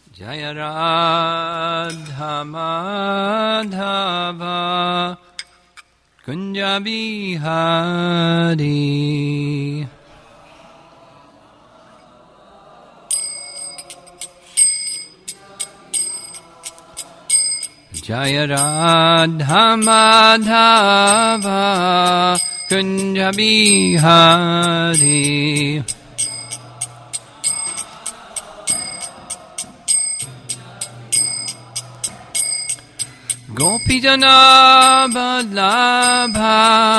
Jaya Radha Madhava Kunja Bihari. Jaya Radha Madhava Kunja Bihari. Gopijana Vallabha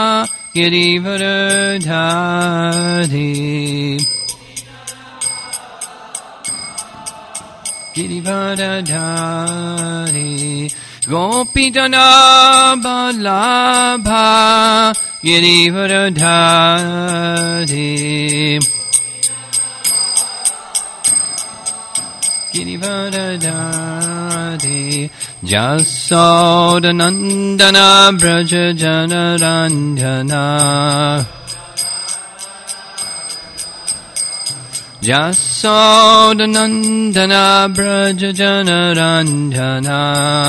Girivardhari. Girivardhari. Gopijana Vallabha Girivardhari. Girivardhari. Jasodanandana Braja Janarandhana. Jasodanandana Braja Janarandhana.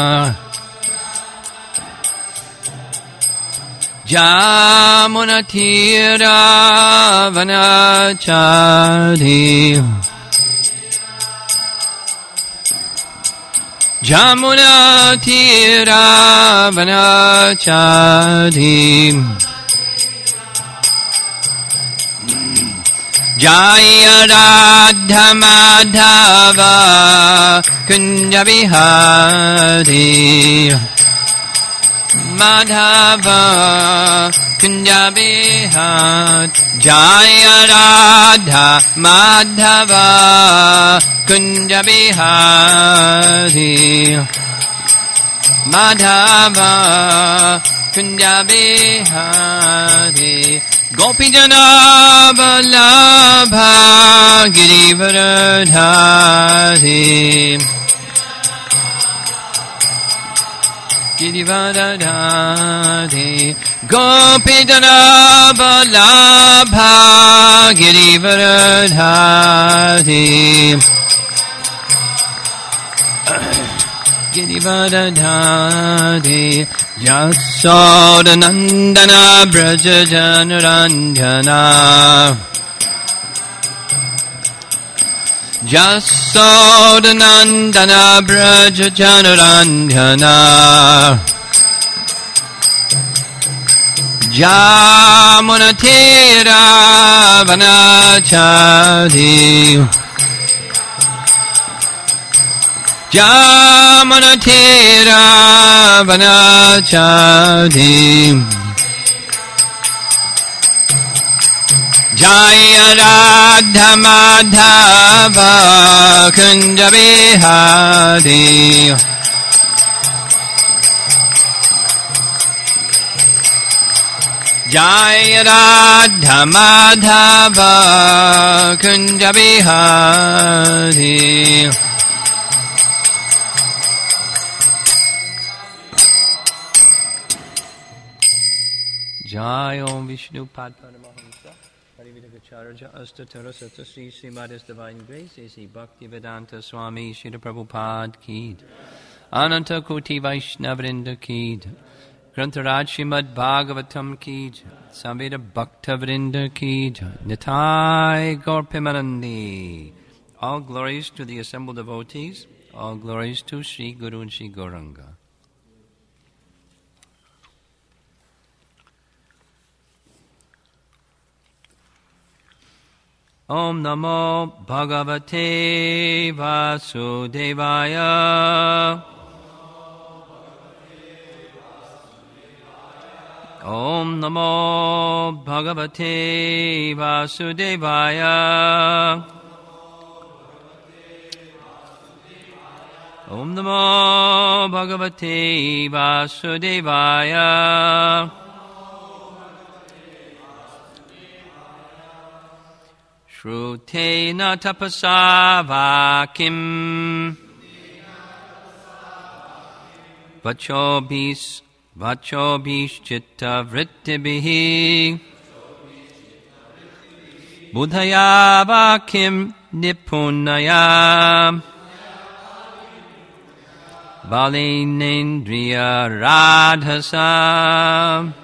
Jamunatira Vanachari. Jamuna Tira Vanachari. Jaya Radha Madhava Kunja Bihari. Madhava Kunja Bihari. Jaya Radha Madhava Kunja Bihari. Madhava Kunja Bihari. Gopijana Vallabha Girivardhari. Girivardhari. Gopijana Vallabha Girivardhari. Girivardhari. Jasodanandana Braja Janarandhana. Jasodanandana Braja Janarandhana. Jamunatira Vanachari. Jamunatira Vanachari. Jaya Radha Madhava Kunja Bihari. Jaya Radha Madhava Kunja Bihari. Jai Om Vishnu Pad Paramahamsa Parividagacharya Astatara Sata Sri Srimada's Divine Grace A.C. Bhaktivedanta Swami Srila Prabhupada Ki Ananta Koti Vaishnavrinda Ki Grantaraj Srimad Bhagavatam Ki Samveda Bhakta Vrinda Ki Nitai Gaur Premanandi. All glories to the assembled devotees, all glories to Sri Guru and Sri Gauranga. Om Namo Bhagavate Vasudevaya. Om Namo Bhagavate Vasudevaya. Om Namo Bhagavate Vasudevaya. Shrutena tapasa vakim vachobhis chitta vrittibihi buddhaya vakim nipunaya Balinendriya radhasa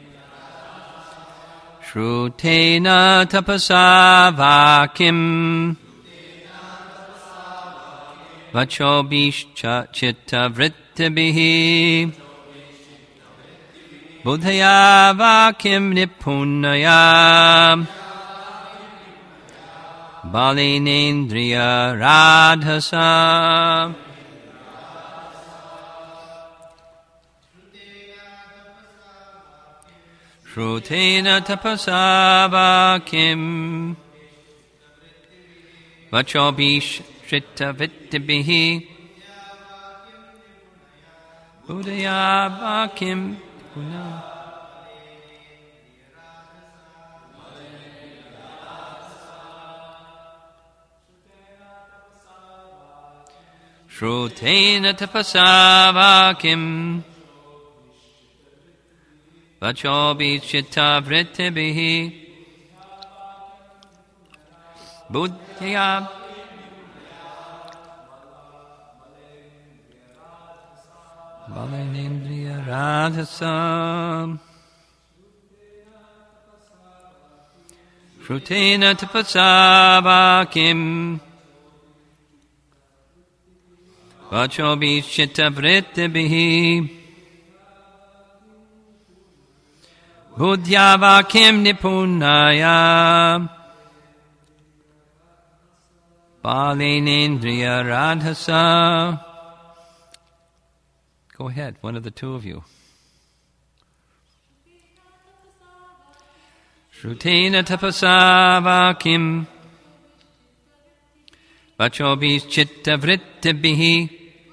Shrutena tapasa vakim Vachobishcha chitta vrittibihi Buddhaya vakim nipunaya Balinendriya radhasa Shrutena tapasa vakim Vachobishcha vrittibihi Buddhaya vakim Shrutena tapasa vakim Vachobishcha vrittibihi Buddhaya Balinendriya radhasa Shrutena tapasa vakim Vachobishcha vrittibihi Buddhya vakim nipunaya Balinendriya radhasa. Go ahead, one of the two of you. Shrutena tapasa vakim Vachobishcha vrittibihi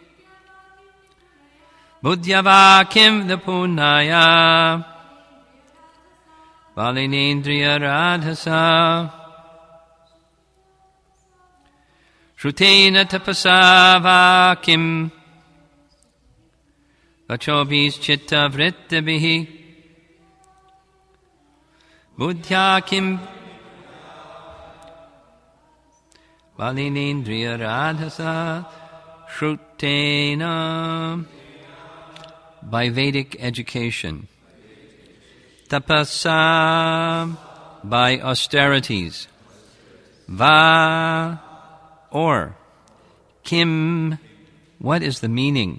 Buddhya vakim nipunaya Balinendriya radhasa Shrutena tapasa vakim Vachobishcha vrittibihi Buddhya kim Balinendriya radhasa Shrutena. By Vedic education. Tapasa, by austerities. Va, or. Kim, what is the meaning?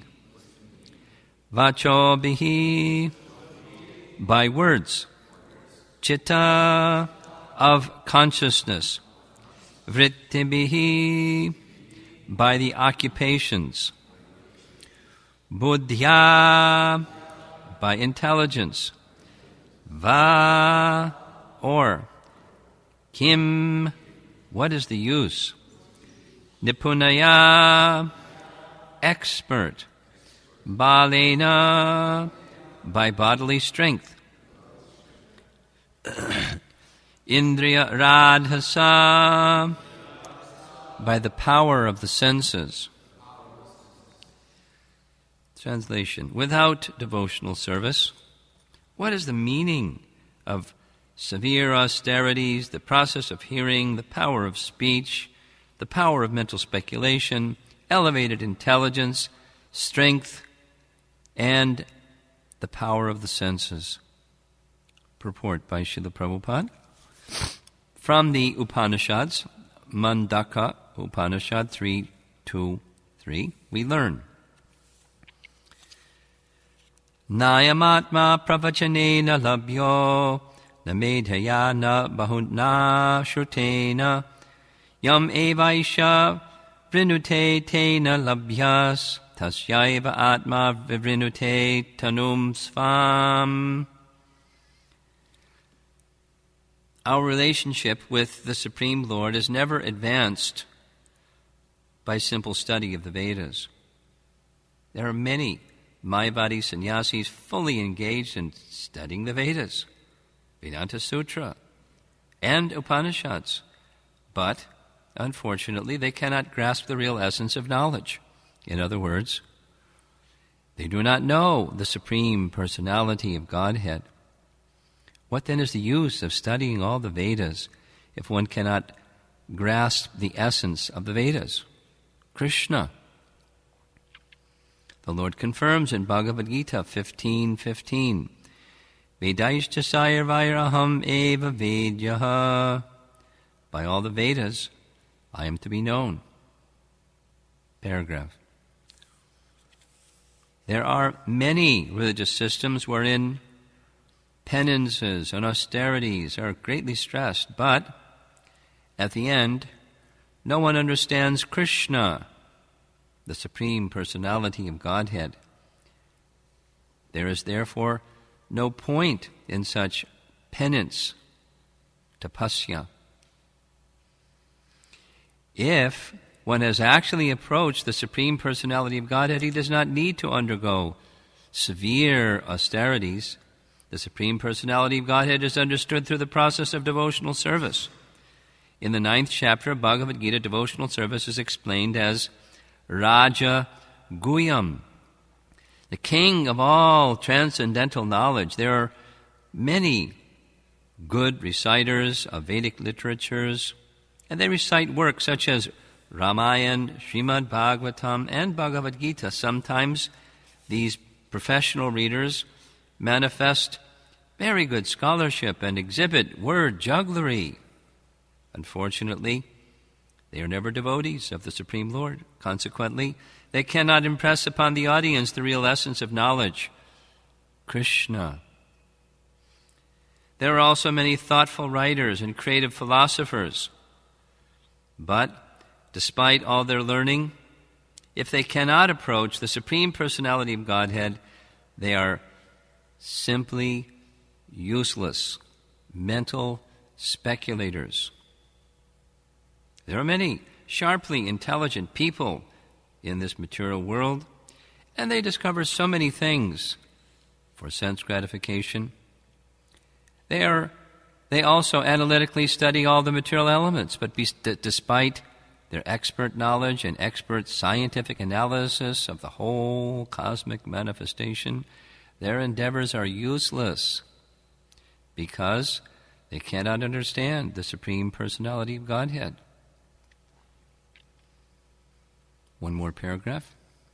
Vachobhihi, by words. Chitta, of consciousness. Vrittibihi, by the occupations. Buddhya, by intelligence. Va, or. Kim, what is the use? Nipunaya, expert. Balena, by bodily strength. Indriya radhasa, by the power of the senses. Translation. Without devotional service, what is the meaning of severe austerities, the process of hearing, the power of speech, the power of mental speculation, elevated intelligence, strength, and the power of the senses? Purport by Srila Prabhupada. From the Upanishads, Mandaka Upanishad 3.2.3, we learn. Nayamatma pravachanena labhyo namedhaya na bahutna shrutena yam evaisha vrinute tena labhyas tasyaiva atma vrinute tanum svam. Our relationship with the Supreme Lord is never advanced by simple study of the Vedas. There are many Mayavadi sannyasis fully engaged in studying the Vedas, Vedanta Sutra, and Upanishads. But, unfortunately, they cannot grasp the real essence of knowledge. In other words, they do not know the Supreme Personality of Godhead. What then is the use of studying all the Vedas if one cannot grasp the essence of the Vedas? Krishna. The Lord confirms in Bhagavad Gita 15:15, Vedaishcha sayarvairaham eva vedyaha. By all the Vedas, I am to be known. Paragraph. There are many religious systems wherein penances and austerities are greatly stressed, but at the end, no one understands Krishna, the Supreme Personality of Godhead. There is therefore no point in such penance, tapasya. If one has actually approached the Supreme Personality of Godhead, he does not need to undergo severe austerities. The Supreme Personality of Godhead is understood through the process of devotional service. In the 9th chapter of Bhagavad Gita, devotional service is explained as Raja Guhyam, the king of all transcendental knowledge. There are many good reciters of Vedic literatures, and they recite works such as Ramayana, Srimad Bhagavatam, and Bhagavad Gita. Sometimes these professional readers manifest very good scholarship and exhibit word jugglery. Unfortunately, they are never devotees of the Supreme Lord. Consequently, they cannot impress upon the audience the real essence of knowledge, Krishna. There are also many thoughtful writers and creative philosophers. But despite all their learning, if they cannot approach the Supreme Personality of Godhead, they are simply useless mental speculators. There are many sharply intelligent people in this material world, and they discover so many things for sense gratification. They also analytically study all the material elements, but despite their expert knowledge and expert scientific analysis of the whole cosmic manifestation, their endeavors are useless because they cannot understand the Supreme Personality of Godhead. One more paragraph.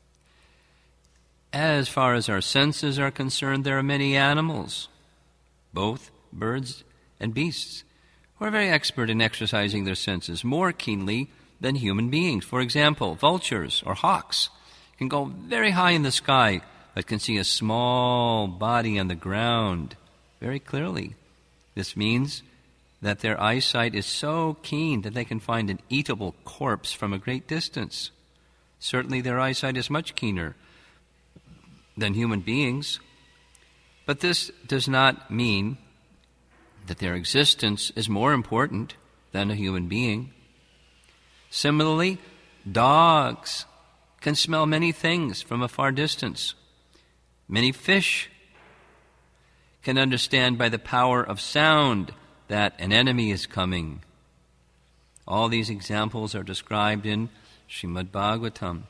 As far as our senses are concerned, there are many animals, both birds and beasts, who are very expert in exercising their senses more keenly than human beings. For example, vultures or hawks can go very high in the sky, but can see a small body on the ground very clearly. This means that their eyesight is so keen that they can find an eatable corpse from a great distance. Certainly their eyesight is much keener than human beings, but this does not mean that their existence is more important than a human being. Similarly, dogs can smell many things from a far distance. Many fish can understand by the power of sound that an enemy is coming. All these examples are described in Srimad Bhagavatam.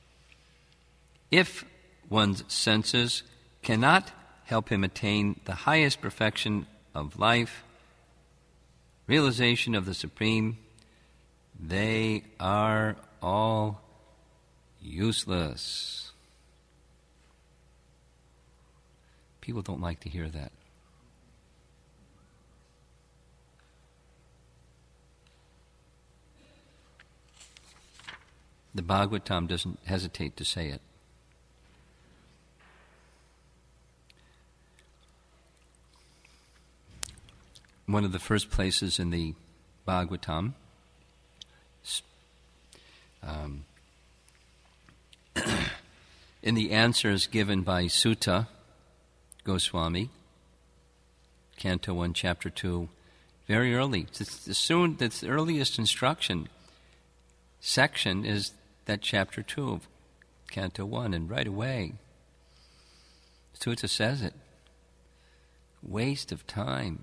If one's senses cannot help him attain the highest perfection of life, realization of the Supreme, they are all useless. People don't like to hear that. The Bhagavatam doesn't hesitate to say it. One of the first places in the Bhagavatam, in the answers given by Sutta Goswami, Canto 1, Chapter 2, very early. The earliest instruction section is that Chapter 2 of Canto 1, and right away, Sutta says it. Waste of time.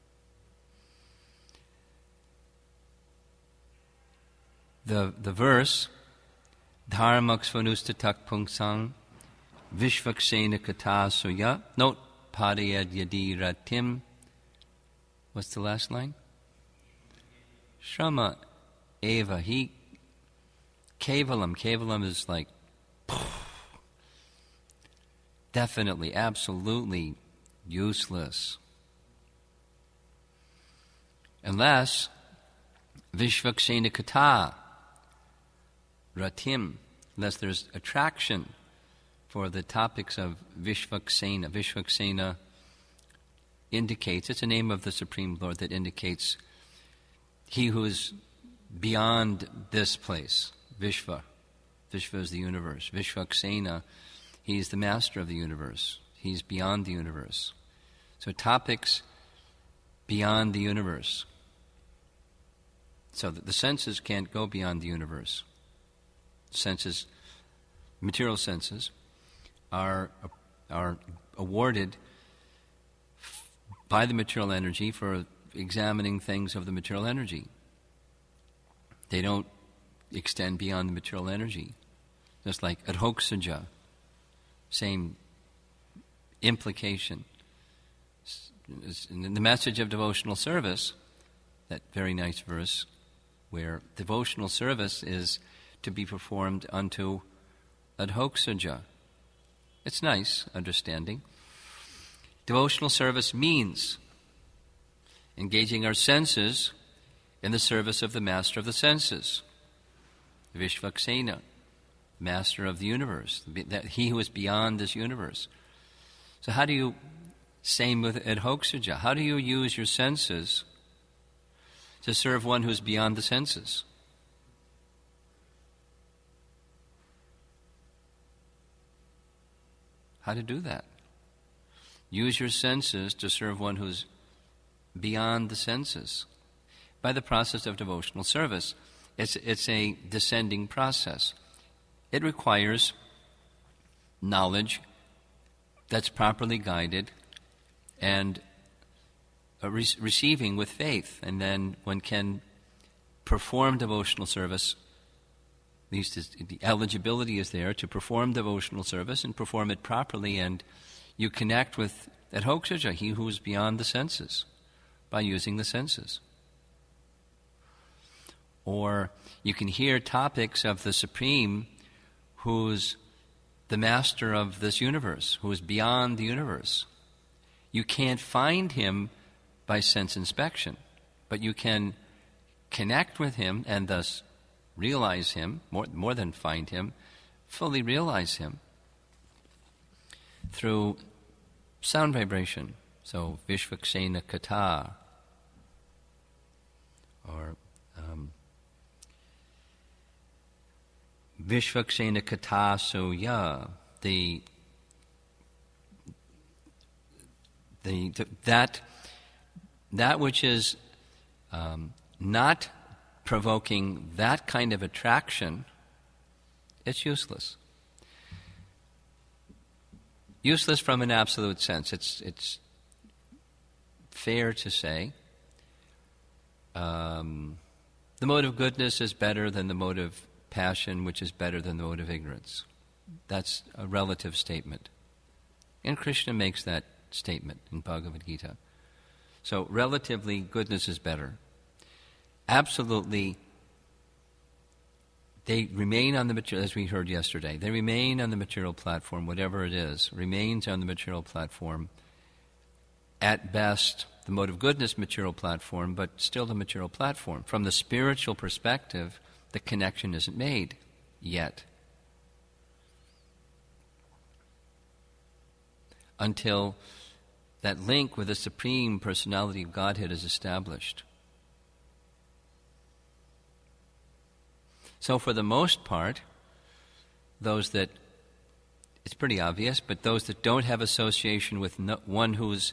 The verse, Dharmaksvanustatak pungsang vishvaksena kata suya, note padayad yadi ratim. What's the last line? Shrama eva hi kevalam. Kevalam is like definitely, absolutely useless. Unless Vishvaksena Kata Ratim, unless there's attraction for the topics of Vishvaksena. Vishvaksena indicates, it's a name of the Supreme Lord that indicates he who is beyond this place, Vishva. Vishva is the universe. Vishvaksena, he's the master of the universe. He's beyond the universe. So topics beyond the universe. So that the senses can't go beyond the universe. Senses, material senses, are awarded by the material energy for examining things of the material energy. They don't extend beyond the material energy. Just like adhoksaja, same implication. In the message of devotional service, that very nice verse, where devotional service is to be performed unto adhoksaja. It's nice understanding. Devotional service means engaging our senses in the service of the master of the senses, Vishvaksena, master of the universe, he who is beyond this universe. So how do you, same with adhoksaja, how do you use your senses to serve one who is beyond the senses? How to do that? Use your senses to serve one who's beyond the senses. By the process of devotional service, it's a descending process. It requires knowledge that's properly guided and receiving with faith. And then one can perform devotional service. At least the eligibility is there to perform devotional service and perform it properly, and you connect with adhoksaja, he who is beyond the senses, by using the senses. Or you can hear topics of the Supreme, who's the master of this universe, who is beyond the universe. You can't find him by sense inspection, but you can connect with him and thus realize him, more than find him, fully realize him through sound vibration. So Vishvaksena Kata, or Vishvaksena Kata Soya, that which is not provoking that kind of attraction, it's useless. Useless from an absolute sense. It's fair to say the mode of goodness is better than the mode of passion, which is better than the mode of ignorance. That's a relative statement. And Krishna makes that statement in Bhagavad Gita. So relatively, goodness is better. Absolutely, they remain on the material, as we heard yesterday, they remain on the material platform, whatever it is, remains on the material platform. At best, the mode of goodness material platform, but still the material platform. From the spiritual perspective, the connection isn't made yet. Until that link with the Supreme Personality of Godhead is established. So for the most part, those that, it's pretty obvious, but those that don't have association with one who's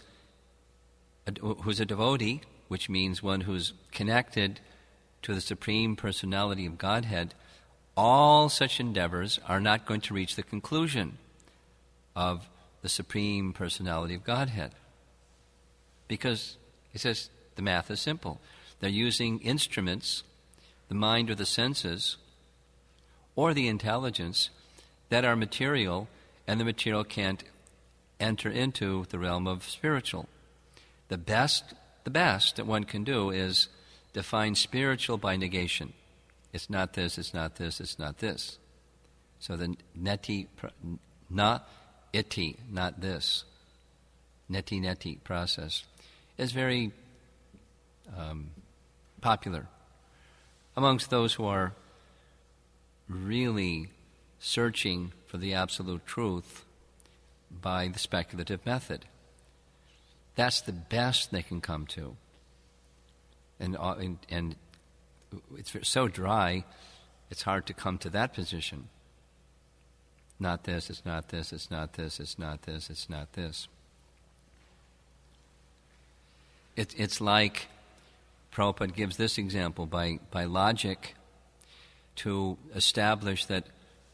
a devotee, which means one who's connected to the Supreme Personality of Godhead, all such endeavors are not going to reach the conclusion of the Supreme Personality of Godhead. Because, it says, the math is simple. They're using instruments, the mind or the senses, or the intelligence, that are material, and the material can't enter into the realm of spiritual. The best that one can do is define spiritual by negation. It's not this, it's not this, it's not this. So the neti na iti, not this, neti process, is very popular amongst those who are really searching for the absolute truth by the speculative method. That's the best they can come to. And it's so dry, it's hard to come to that position. Not this, it's not this, it's not this, it's not this, it's not this. It's like Prabhupada gives this example by logic to establish that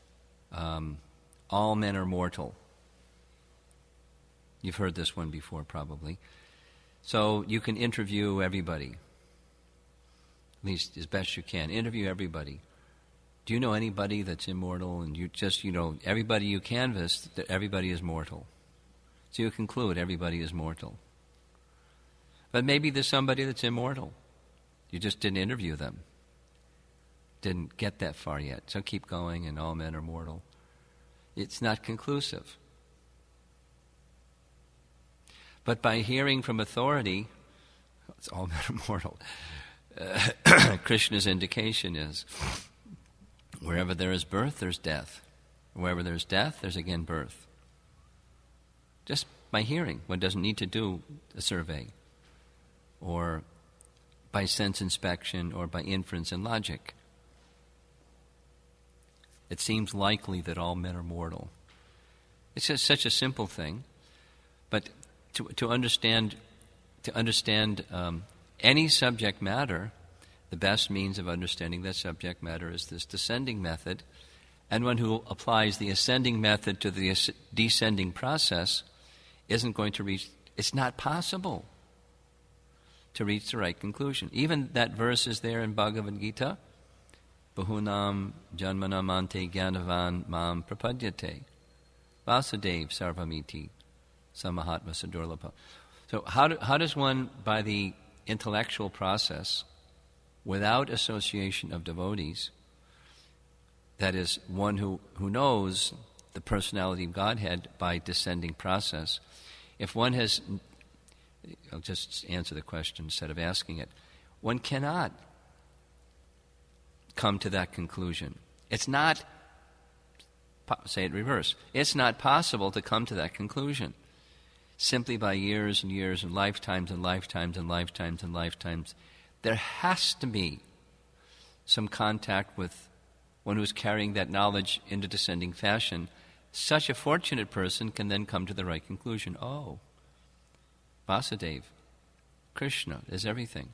all men are mortal. You've heard this one before, probably. So you can interview everybody, at least as best you can. Interview everybody. Do you know anybody that's immortal? And everybody you canvass, that everybody is mortal. So you conclude everybody is mortal. But maybe there's somebody that's immortal. You just didn't interview them. Didn't get that far yet. So keep going, and all men are mortal. It's not conclusive. But by hearing from authority, it's all men are mortal. Krishna's indication is, wherever there is birth, there's death. Wherever there's death, there's again birth. Just by hearing. One doesn't need to do a survey, or by sense inspection, or by inference and logic. It seems likely that all men are mortal. It's just such a simple thing, but to understand any subject matter, the best means of understanding that subject matter is this descending method, and one who applies the ascending method to the descending process isn't going to reach. It's not possible to reach the right conclusion. Even that verse is there in Bhagavad Gita, Bahunam janmanam ante gyanavan mam prapadyate Vasudev sarvamiti samahatma sadurlabha. So how does one, by the intellectual process, without association of devotees, that is, one who knows the personality of Godhead by descending process, if one has, I'll just answer the question instead of asking it, one cannot come to that conclusion. It's not, say it reverse, it's not possible to come to that conclusion simply by years and years and lifetimes and lifetimes and lifetimes and lifetimes. There has to be some contact with one who's carrying that knowledge in a descending fashion. Such a fortunate person can then come to the right conclusion. Oh, Vasudeva, Krishna is everything.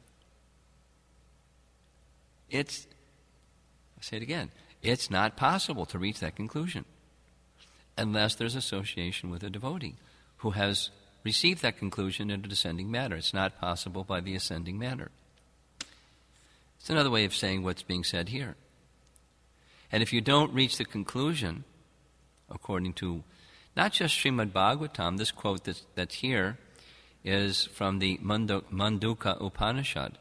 I'll say it again, it's not possible to reach that conclusion unless there's association with a devotee who has received that conclusion in a descending manner. It's not possible by the ascending manner. It's another way of saying what's being said here. And if you don't reach the conclusion, according to not just Srimad Bhagavatam, this quote that's here is from the Mandukya Upanishad.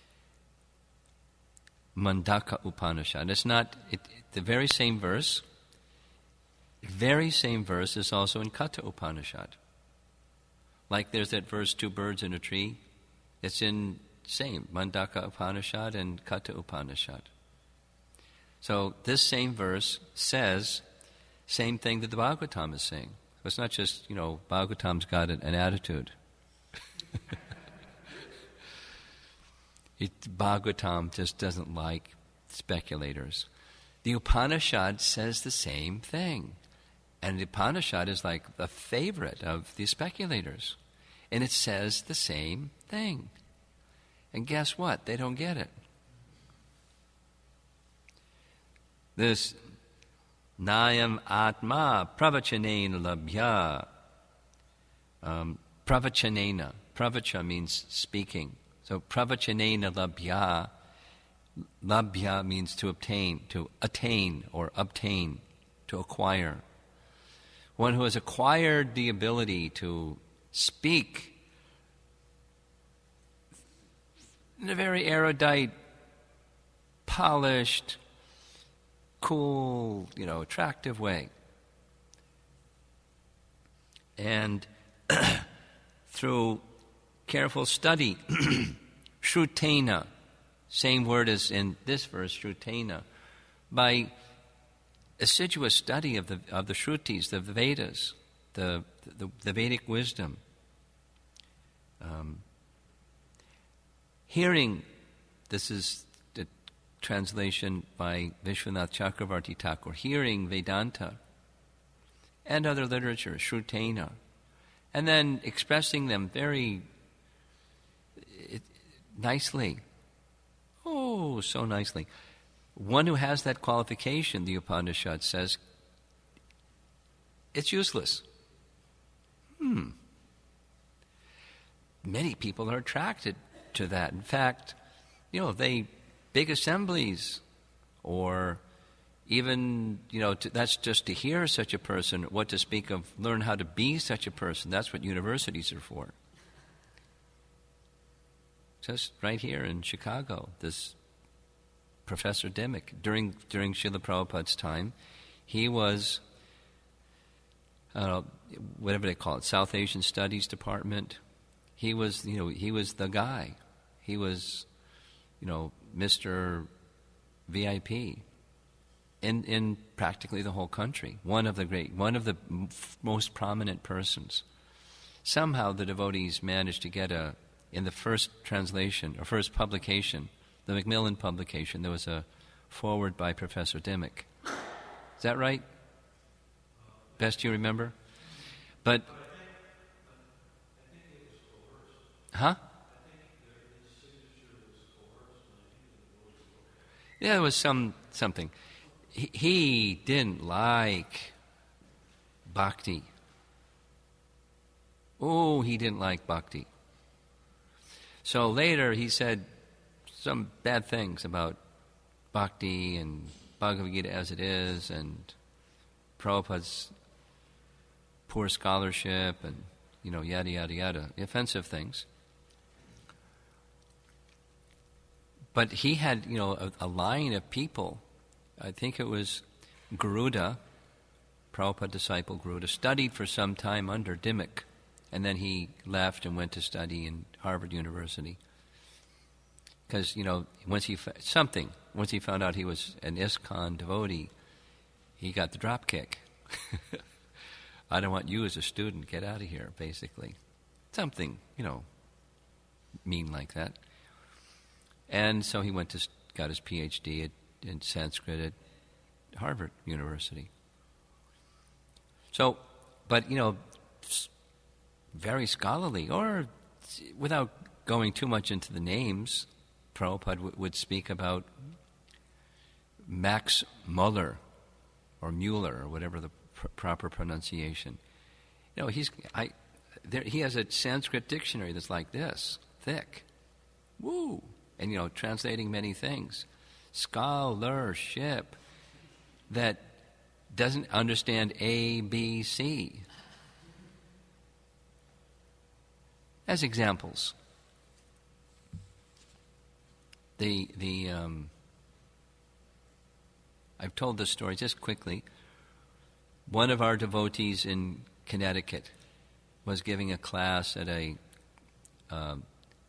Mandaka Upanishad. It's not the very same verse. The very same verse is also in Katha Upanishad. Like there's that verse, 2 birds in a tree. It's in same Mandaka Upanishad and Katha Upanishad. So this same verse says same thing that the Bhagavatam is saying. So it's not just, Bhagavatam's got an attitude. Bhagavatam just doesn't like speculators. The Upanishad says the same thing. And the Upanishad is like the favorite of the speculators. And it says the same thing. And guess what? They don't get it. This Nayam Atma Pravachanena Labhya. Pravachanena. Pravacha means speaking. So Pravachanena Labhya. Labhya means to obtain, to attain or obtain, to acquire. One who has acquired the ability to speak in a very erudite, polished, cool, attractive way. And through careful study, shrutena, same word as in this verse, shrutena, by assiduous study of the Shrutis, the Vedas, the Vedic wisdom, hearing, this is the translation by Vishwanath Chakravarti Thakur, hearing Vedanta and other literature, shrutena, and then expressing them very nicely. Oh, so nicely. One who has that qualification, the Upanishad says, it's useless. Many people are attracted to that. In fact, big assemblies, or even, that's just to hear such a person, what to speak of, learn how to be such a person. That's what universities are for. Just right here in Chicago, this Professor Dimmock, during Srila Prabhupada's time, he was, whatever they call it, South Asian Studies Department. He was, he was the guy. He was, Mr. VIP in practically the whole country. One of the most prominent persons. Somehow the devotees managed to get in the first translation, or first publication, the Macmillan publication, there was a foreword by Professor Dimmock. Is that right? Best you remember? But, huh? Yeah, there was something. He didn't like bhakti. Oh, he didn't like bhakti. So later he said some bad things about bhakti and Bhagavad Gita as it is, and Prabhupada's poor scholarship, and yada yada yada, offensive things. But he had a line of people. I think it was Garuda, Prabhupada disciple Garuda, studied for some time under Dimmock, and then he left and went to study in Harvard University. Because, once he found out he was an ISKCON devotee, he got the drop kick. I don't want you as a student, get out of here, basically. Something, mean like that. And so he got his PhD in Sanskrit at Harvard University. So, but, very scholarly, or without going too much into the names, Prabhupada would speak about Max Muller, or Mueller, or whatever the proper pronunciation. He has a Sanskrit dictionary that's like this, thick. Woo! And, translating many things. Scholarship that doesn't understand A, B, C. As examples. I've told this story just quickly. One of our devotees in Connecticut was giving a class at an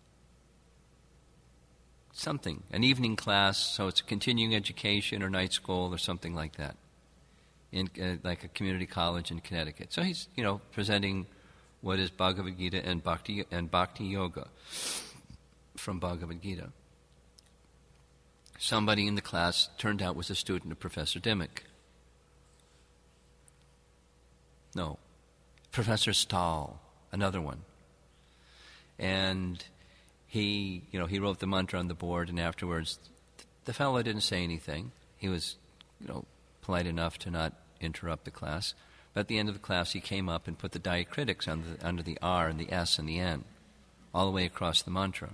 evening class, so it's a continuing education or night school or something like that, in like a community college in Connecticut. So he's, presenting what is Bhagavad Gita and Bhakti Yoga from Bhagavad Gita. Somebody in the class turned out was a student of Professor Dimmock. No, Professor Stahl, another one. And he wrote the mantra on the board, and afterwards the fellow didn't say anything. He was, polite enough to not interrupt the class. But at the end of the class, he came up and put the diacritics under the R and the S and the N, all the way across the mantra.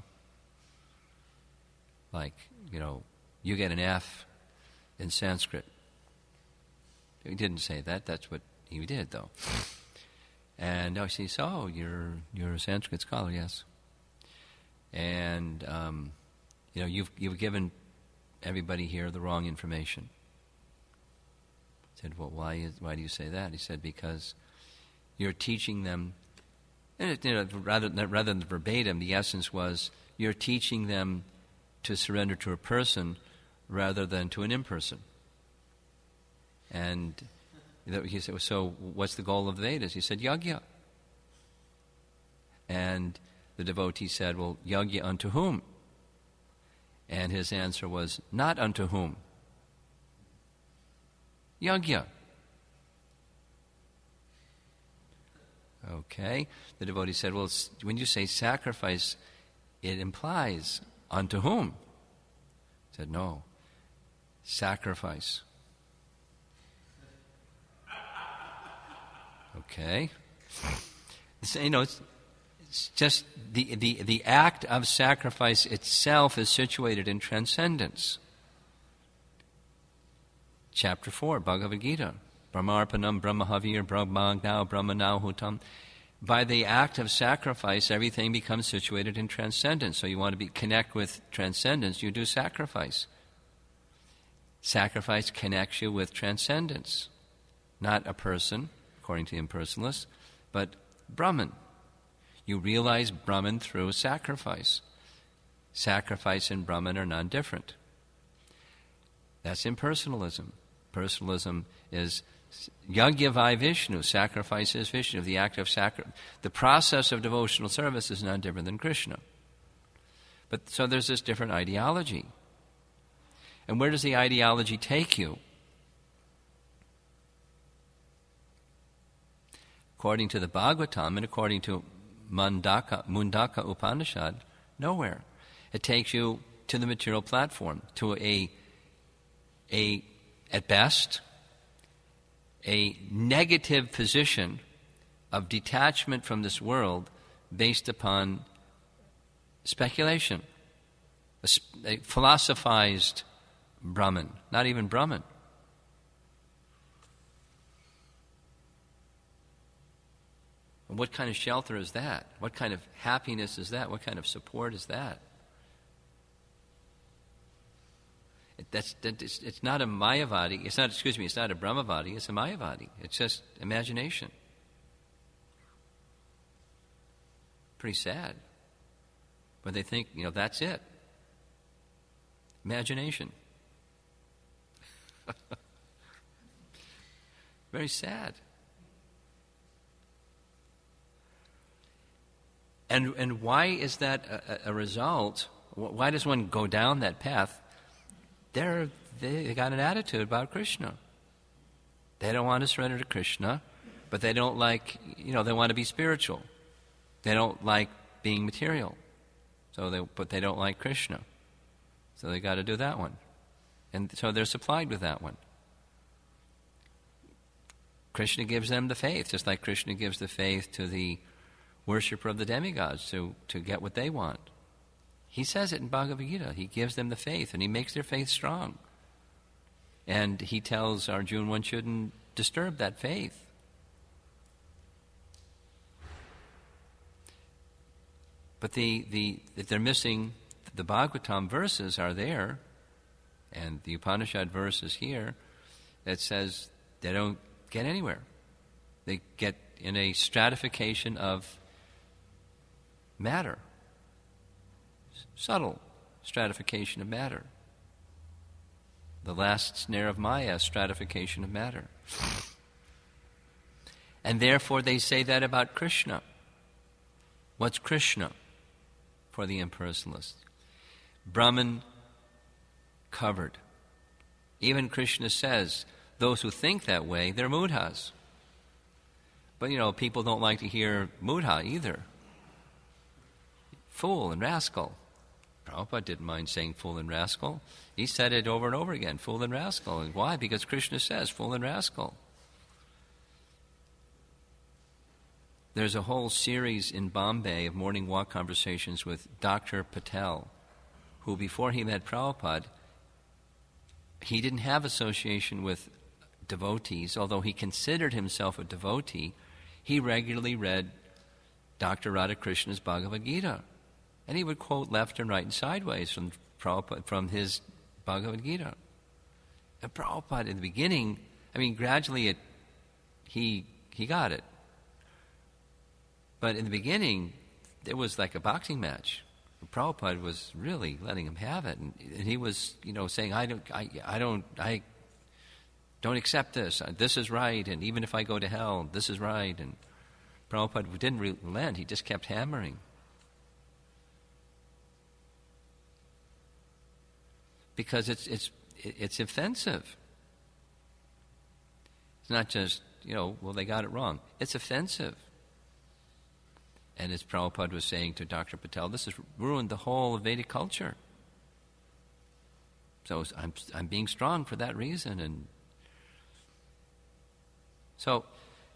Like, you get an F in Sanskrit. He didn't say that. That's what he did, though. And now she says, "Oh, you're a Sanskrit scholar, yes." And you've given everybody here the wrong information. I said, "Well, why do you say that?" He said, "Because You're teaching them, and rather than verbatim, the essence was you're teaching them to surrender to a person rather than to an imperson. And he said, so what's the goal of the Vedas? He said, yajna. And the devotee said, well, yajna unto whom? And his answer was, not unto whom. Yajna. Okay. The devotee said, well, when you say sacrifice, it implies unto whom? He said, no. Sacrifice. Okay. So, it's just the act of sacrifice itself is situated in transcendence. Chapter 4, Bhagavad Gita. Brahmarpanam brahmahavir brahmagnau brahmanauhutam. By the act of sacrifice, everything becomes situated in transcendence. So you want to connect with transcendence, you do sacrifice. Sacrifice connects you with transcendence. Not a person, according to the impersonalists, but Brahman. You realize Brahman through sacrifice. Sacrifice and Brahman are non-different. That's impersonalism. Personalism is yajna vai Vishnu, sacrifice is Vishnu. The act of the process of devotional service is not different than Krishna. But so there's this different ideology. And where does the ideology take you? According to the Bhagavatam and according to Mundaka Upanishad, nowhere. It takes you to the material platform, to a at best, a negative position of detachment from this world based upon speculation, a philosophized Brahman, not even Brahman. What kind of shelter is that? What kind of happiness is that? What kind of support is that? It's not a Mayavadi. It's not a Brahmavadi. It's a Mayavadi. It's just imagination. Pretty sad. But they think, that's it. Imagination. Very sad. And why is that a result? Why does one go down that path? They got an attitude about Krishna. They don't want to surrender to Krishna, but they don't like, they want to be spiritual. They don't like being material. But they don't like Krishna. So they got to do that one. And so they're supplied with that one. Krishna gives them the faith, just like Krishna gives the faith to the worshiper of the demigods to get what they want. He says it in Bhagavad Gita. He gives them the faith, and he makes their faith strong. And he tells Arjuna one shouldn't disturb that faith. But they're missing, the Bhagavatam verses are there, and the Upanishad verse is here, that says they don't get anywhere. They get in a stratification of matter. Subtle stratification of matter. The last snare of Maya, stratification of matter. And therefore they say that about Krishna. What's Krishna for the impersonalist? Brahman covered. Even Krishna says, those who think that way, they're mudhas. But people don't like to hear mudha either. Fool and rascal. Prabhupada didn't mind saying fool and rascal. He said it over and over again, fool and rascal. And why? Because Krishna says fool and rascal. There's a whole series in Bombay of morning walk conversations with Dr. Patel, who before he met Prabhupada, he didn't have association with devotees, although he considered himself a devotee. He regularly read Dr. Radhakrishna's Bhagavad Gita. And he would quote left and right and sideways from Prabhupada, from his Bhagavad Gita. And Prabhupada, in the beginning, gradually he got it. But in the beginning, it was like a boxing match. Prabhupada was really letting him have it, and he was, saying, "I don't accept this. This is right, and even if I go to hell, this is right." And Prabhupada didn't relent; he just kept hammering. Because it's offensive. It's not just, they got it wrong. It's offensive. And as Prabhupada was saying to Dr. Patel, this has ruined the whole of Vedic culture. So I'm being strong for that reason. And so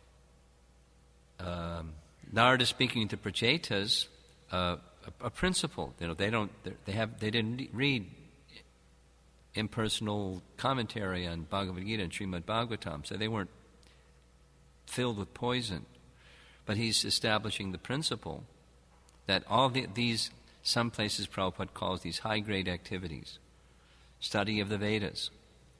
Narada speaking to Prachetas, a principle. They didn't read impersonal commentary on Bhagavad Gita and Srimad Bhagavatam, so they weren't filled with poison. But he's establishing the principle that all these, some places Prabhupada calls these high-grade activities, study of the Vedas.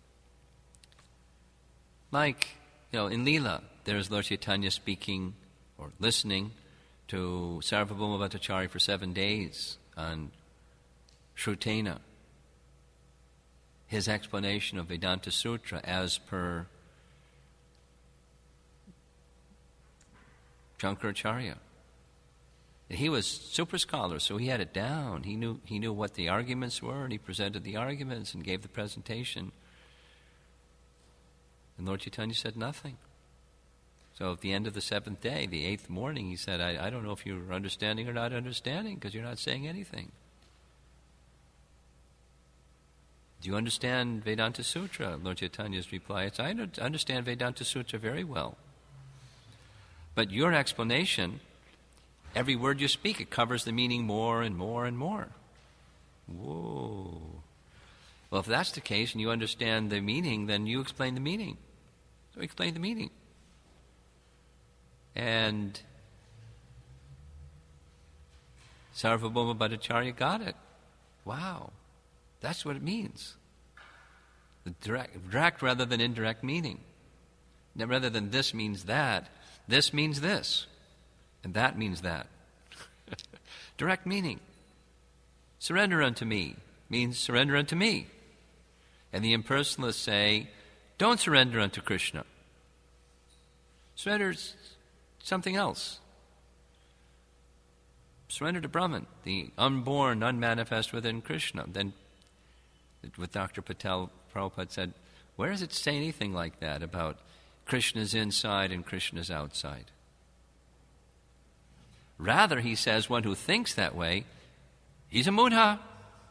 Like, in Leela, there's Lord Chaitanya speaking or listening to Sarvabhauma Bhattacharya for 7 days on Shrutena, his explanation of Vedanta Sutra as per Shankaracharya. He was super scholar, so he had it down. He knew what the arguments were, and he presented the arguments and gave the presentation. And Lord Chaitanya said nothing. So at the end of the 7th day, the 8th morning, he said, I don't know if you're understanding or not understanding, because you're not saying anything. Do you understand Vedanta Sutra? Lord Chaitanya's reply is, I understand Vedanta Sutra very well. But your explanation, every word you speak, it covers the meaning more and more and more. Whoa. Well, if that's the case and you understand the meaning, then you explain the meaning. So explain the meaning. And Sarvabhauma Bhattacharya got it. Wow. That's what it means. The direct rather than indirect meaning. Now, rather than this means that, this means this, and that means that. Direct meaning. Surrender unto me means surrender unto me. And the impersonalists say, don't surrender unto Krishna. Surrender something else. Surrender to Brahman, the unborn, unmanifest within Krishna. Then with Dr. Patel, Prabhupada said, where does it say anything like that about Krishna's inside and Krishna's outside? Rather, he says, one who thinks that way, he's a mudha.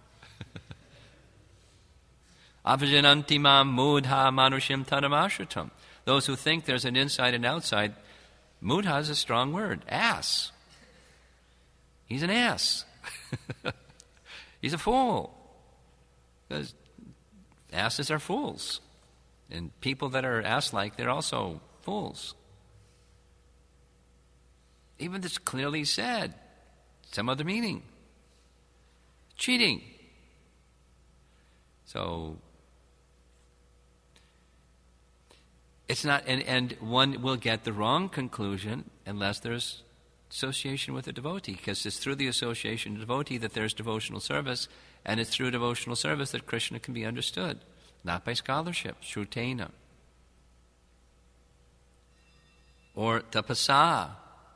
Avajananti mam mudha manushim tadamashritam. Those who think there's an inside and outside, mudha is a strong word, ass. He's an ass. He's a fool. Because asses are fools. And people that are ass-like, they're also fools. Even this clearly said, some other meaning. Cheating. So, it's not, and one will get the wrong conclusion unless there's association with a devotee, because it's through the association of devotee that there's devotional service, and it's through devotional service that Krishna can be understood, not by scholarship, shrutena. Or tapasa.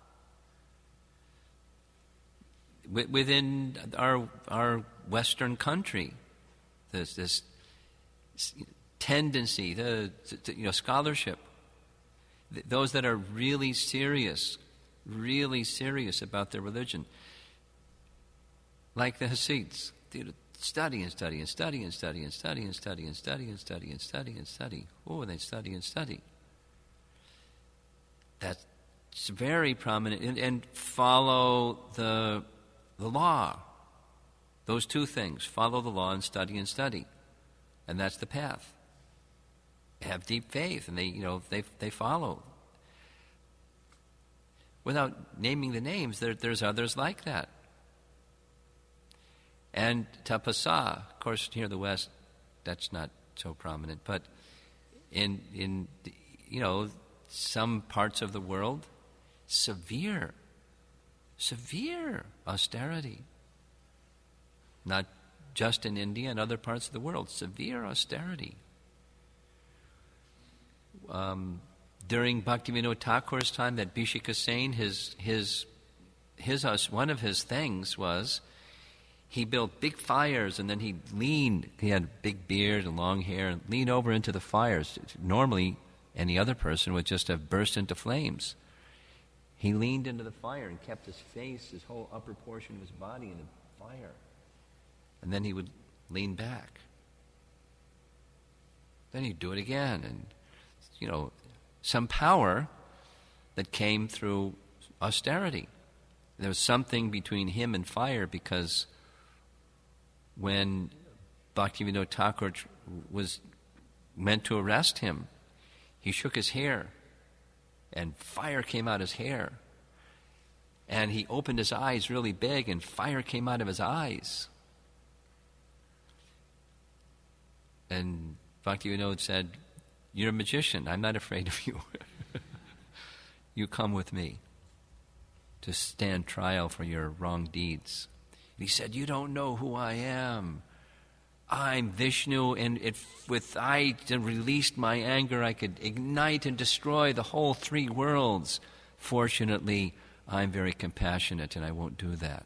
Within our Western country, there's this tendency to scholarship. Those that are really serious about their religion, like the Hasids, study and study and study and study and study and study and study and study and study and study. Oh, they study and study. That's very prominent. And follow the law. Those two things, follow the law and study. And that's the path. Have deep faith, and they follow. Without naming the names, there's others like that. And tapasa, of course, here in the West, that's not so prominent. But in some parts of the world, severe severe austerity. Not just in India and other parts of the world, severe austerity. During Bhaktivinoda Thakur's time, that Bhishika Sen, one of his things was he built big fires, and then he had a big beard and long hair, and leaned over into the fires. Normally, any other person would just have burst into flames. He leaned into the fire and kept his face, his whole upper portion of his body in the fire. And then he would lean back. Then he'd do it again. And, some power that came through austerity. There was something between him and fire, because when Bhaktivinoda Thakur was meant to arrest him, he shook his hair, and fire came out his hair. And he opened his eyes really big, and fire came out of his eyes. And Bhaktivinoda said, "You're a magician. I'm not afraid of you. You come with me to stand trial for your wrong deeds." And he said, "You don't know who I am. I'm Vishnu, and if I released my anger, I could ignite and destroy the whole three worlds. Fortunately, I'm very compassionate, and I won't do that."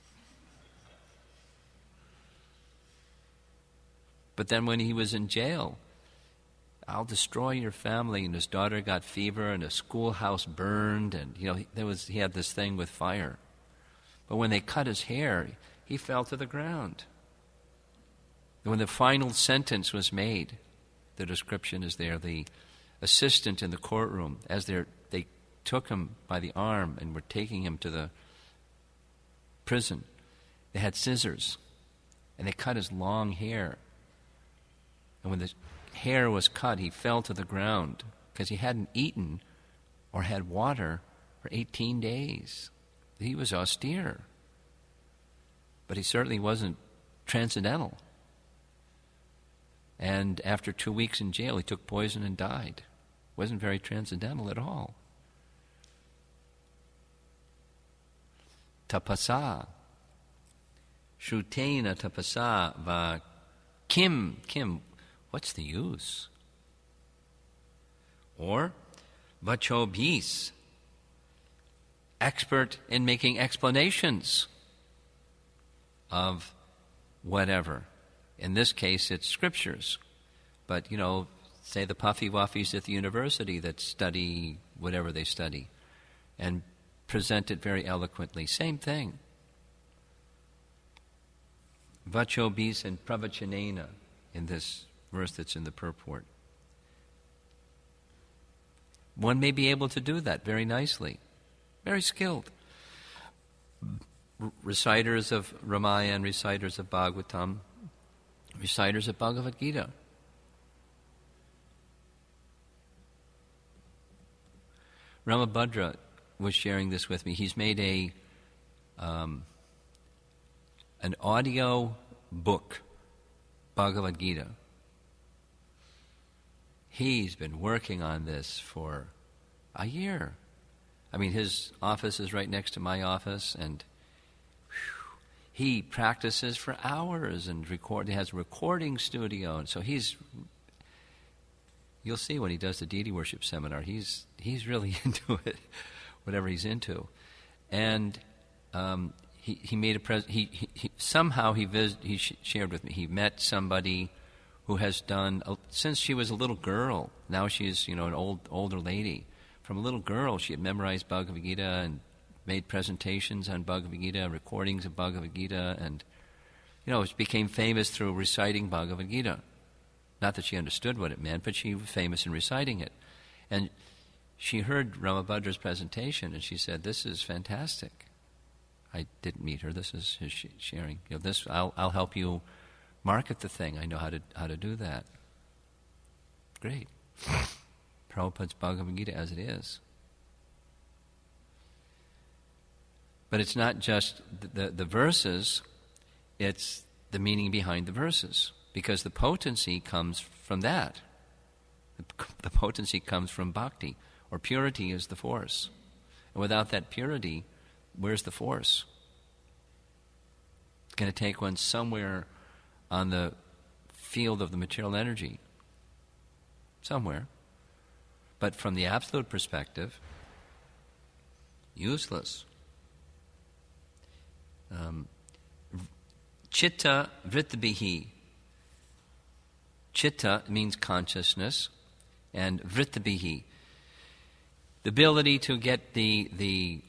But then when he was in jail, "I'll destroy your family," and his daughter got fever, and a schoolhouse burned, and he had this thing with fire. But when they cut his hair, he fell to the ground. And when the final sentence was made, the description is there. The assistant in the courtroom, as they took him by the arm and were taking him to the prison, they had scissors, and they cut his long hair. And when the hair was cut, he fell to the ground because he hadn't eaten or had water for 18 days. He was austere. But he certainly wasn't transcendental. And after 2 weeks in jail, he took poison and died. Wasn't very transcendental at all. Tapasa. Shrutena tapasa va kim. What's the use? Or vachobhis. Expert in making explanations of whatever. In this case, it's scriptures. But, say the puffy wuffies at the university that study whatever they study and present it very eloquently. Same thing. Vachobhis and pravachanena in this verse that's in the purport. One may be able to do that very nicely. Very skilled. Reciters of Ramayana, reciters of Bhagavatam, reciters of Bhagavad Gita. Ramabhadra was sharing this with me. He's made an audio book, Bhagavad Gita. He's been working on this for a year. I mean, his office is right next to my office, and he practices for hours and he has a recording studio, and so you'll see when he does the deity worship seminar, he's really into it, whatever he's into. And he made somehow he shared with me, he met somebody who has done, since she was a little girl, now she's an older lady. From a little girl, she had memorized Bhagavad Gita and made presentations on Bhagavad Gita, recordings of Bhagavad Gita, and it became famous through reciting Bhagavad Gita. Not that she understood what it meant, but she was famous in reciting it. And she heard Ramabhadra's presentation, and she said, "This is fantastic." I didn't meet her. This is his sharing. I'll help you market the thing. I know how to do that. Great. Prabhupada's Bhagavad Gita as it is. But it's not just the verses, it's the meaning behind the verses. Because the potency comes from that. The potency comes from bhakti, or purity is the force. And without that purity, where's the force? It's going to take one somewhere on the field of the material energy. Somewhere. But from the absolute perspective, useless. Chitta vrittabihi. Chitta means consciousness, and vrittabihi, the ability to get the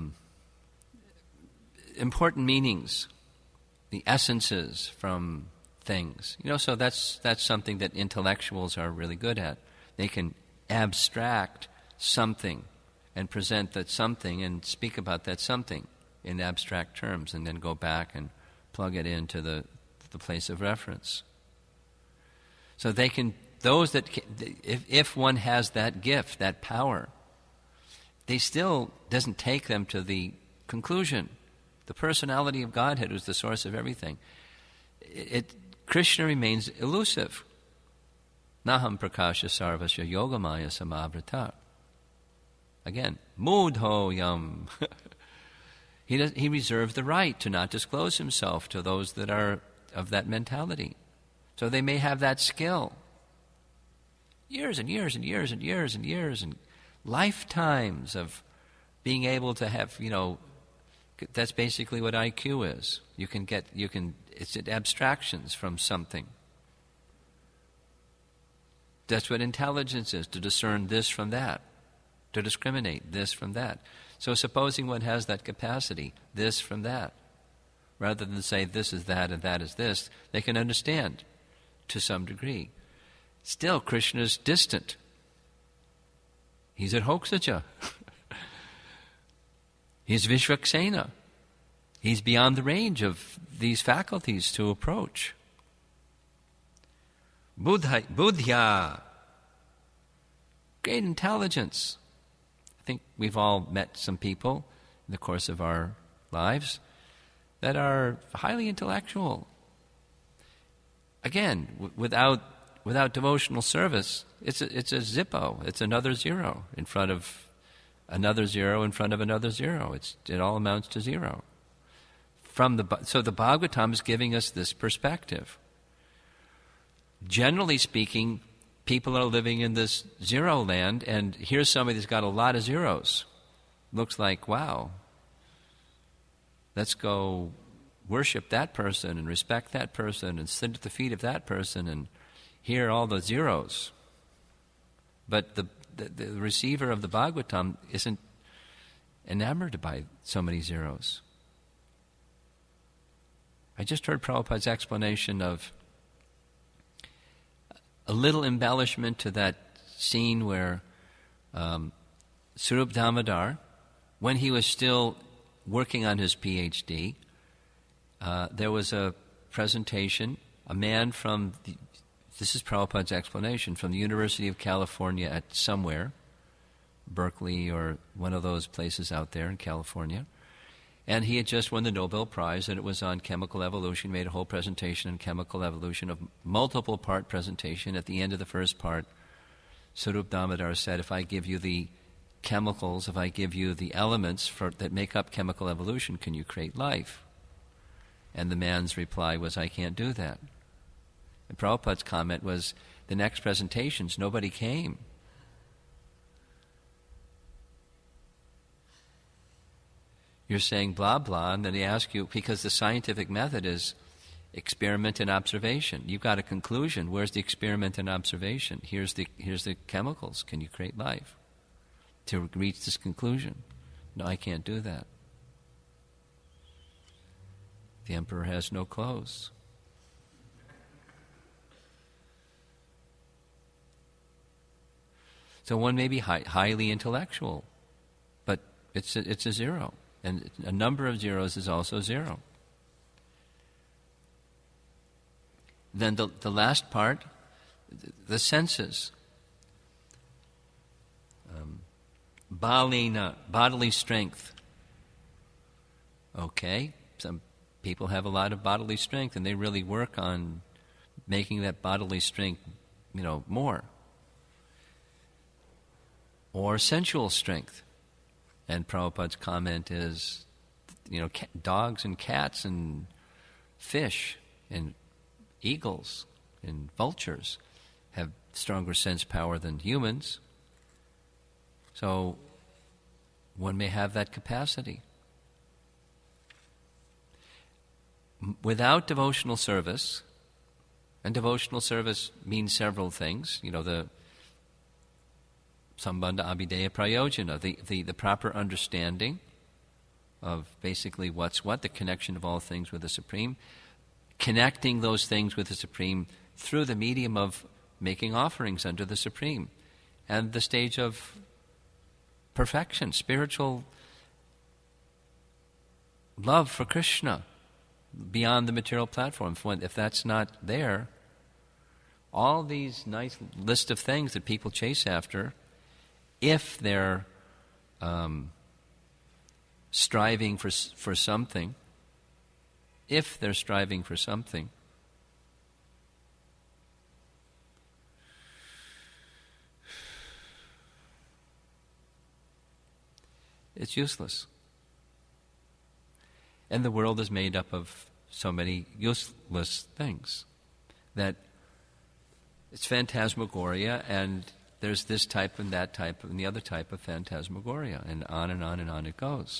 important meanings, the essences from things. So that's something that intellectuals are really good at. They can abstract something and present that something and speak about that something in abstract terms, and then go back and plug it into the place of reference. So they can, those that can, if one has that gift, that power, they still doesn't take them to the conclusion. The personality of Godhead is the source of everything. Krishna remains elusive. Naham prakasha sarvasya yogamaya samavrata. Again, mudho yam. He reserved the right to not disclose himself to those that are of that mentality. So they may have that skill. Years and years and years and years and years and lifetimes of being able to have, that's basically what IQ is. It's abstractions from something. That's what intelligence is, to discern this from that, to discriminate this from that. So supposing one has that capacity, this from that, rather than say this is that and that is this, they can understand to some degree. Still, Krishna is distant. He's at Hoksaja. He's Vishvaksena. He's beyond the range of these faculties to approach. Buddhya, great intelligence. I think we've all met some people in the course of our lives that are highly intellectual. Again, without devotional service, it's a zippo. It's another zero in front of another zero in front of another zero. It all amounts to zero. So the Bhagavatam is giving us this perspective. Generally speaking, people are living in this zero land, and here's somebody that's got a lot of zeros. Looks like, wow, let's go worship that person and respect that person and sit at the feet of that person and hear all the zeros. But the receiver of the Bhagavatam isn't enamored by so many zeros. I just heard Prabhupada's explanation of a little embellishment to that scene where Sarup Damodar, when he was still working on his PhD, there was a presentation, a man from, this is Prabhupada's explanation, from the University of California at somewhere, Berkeley or one of those places out there in California, and he had just won the Nobel Prize, and it was on chemical evolution. He made a whole presentation on chemical evolution, a multiple-part presentation. At the end of the first part, Sarup Damodar said, if I give you the chemicals, if I give you the elements that make up chemical evolution, can you create life? And the man's reply was, I can't do that. And Prabhupada's comment was, the next presentations, nobody came. You're saying blah, blah, and then they ask you, because the scientific method is experiment and observation. You've got a conclusion. Where's the experiment and observation? Here's the chemicals. Can you create life? To reach this conclusion. No, I can't do that. The emperor has no clothes. So one may be highly intellectual, but it's a zero. And a number of zeros is also zero. Then the last part, the senses. Balina, bodily strength. Okay, some people have a lot of bodily strength, and they really work on making that bodily strength, more. Or sensual strength. And Prabhupada's comment is, dogs and cats and fish and eagles and vultures have stronger sense power than humans. So one may have that capacity. Without devotional service, and devotional service means several things, the Sambandha Abhideya Prayojana, the proper understanding of basically what's what, the connection of all things with the Supreme, connecting those things with the Supreme through the medium of making offerings under the Supreme, and the stage of perfection, spiritual love for Krishna beyond the material platform. If that's not there, all these nice list of things that people chase after, if they're striving for something, it's useless. And the world is made up of so many useless things that it's phantasmagoria, and there's this type and that type and the other type of phantasmagoria, and on and on and on it goes.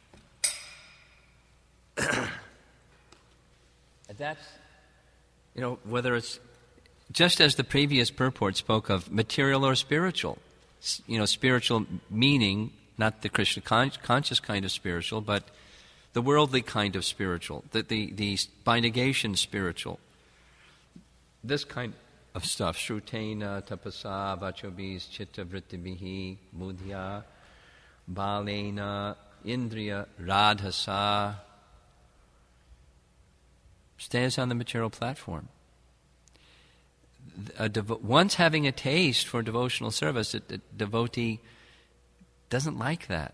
That's, whether it's, just as the previous purport spoke of material or spiritual, spiritual meaning, not the Krishna conscious kind of spiritual, but the worldly kind of spiritual, the by negation spiritual. This kind of stuff, Shrutena, Tapasa, Vachobis, Chitta Vrittibihi, Mudhya, Balena, Indriya, Radhasa, stays on the material platform. Once having a taste for devotional service, a devotee doesn't like that.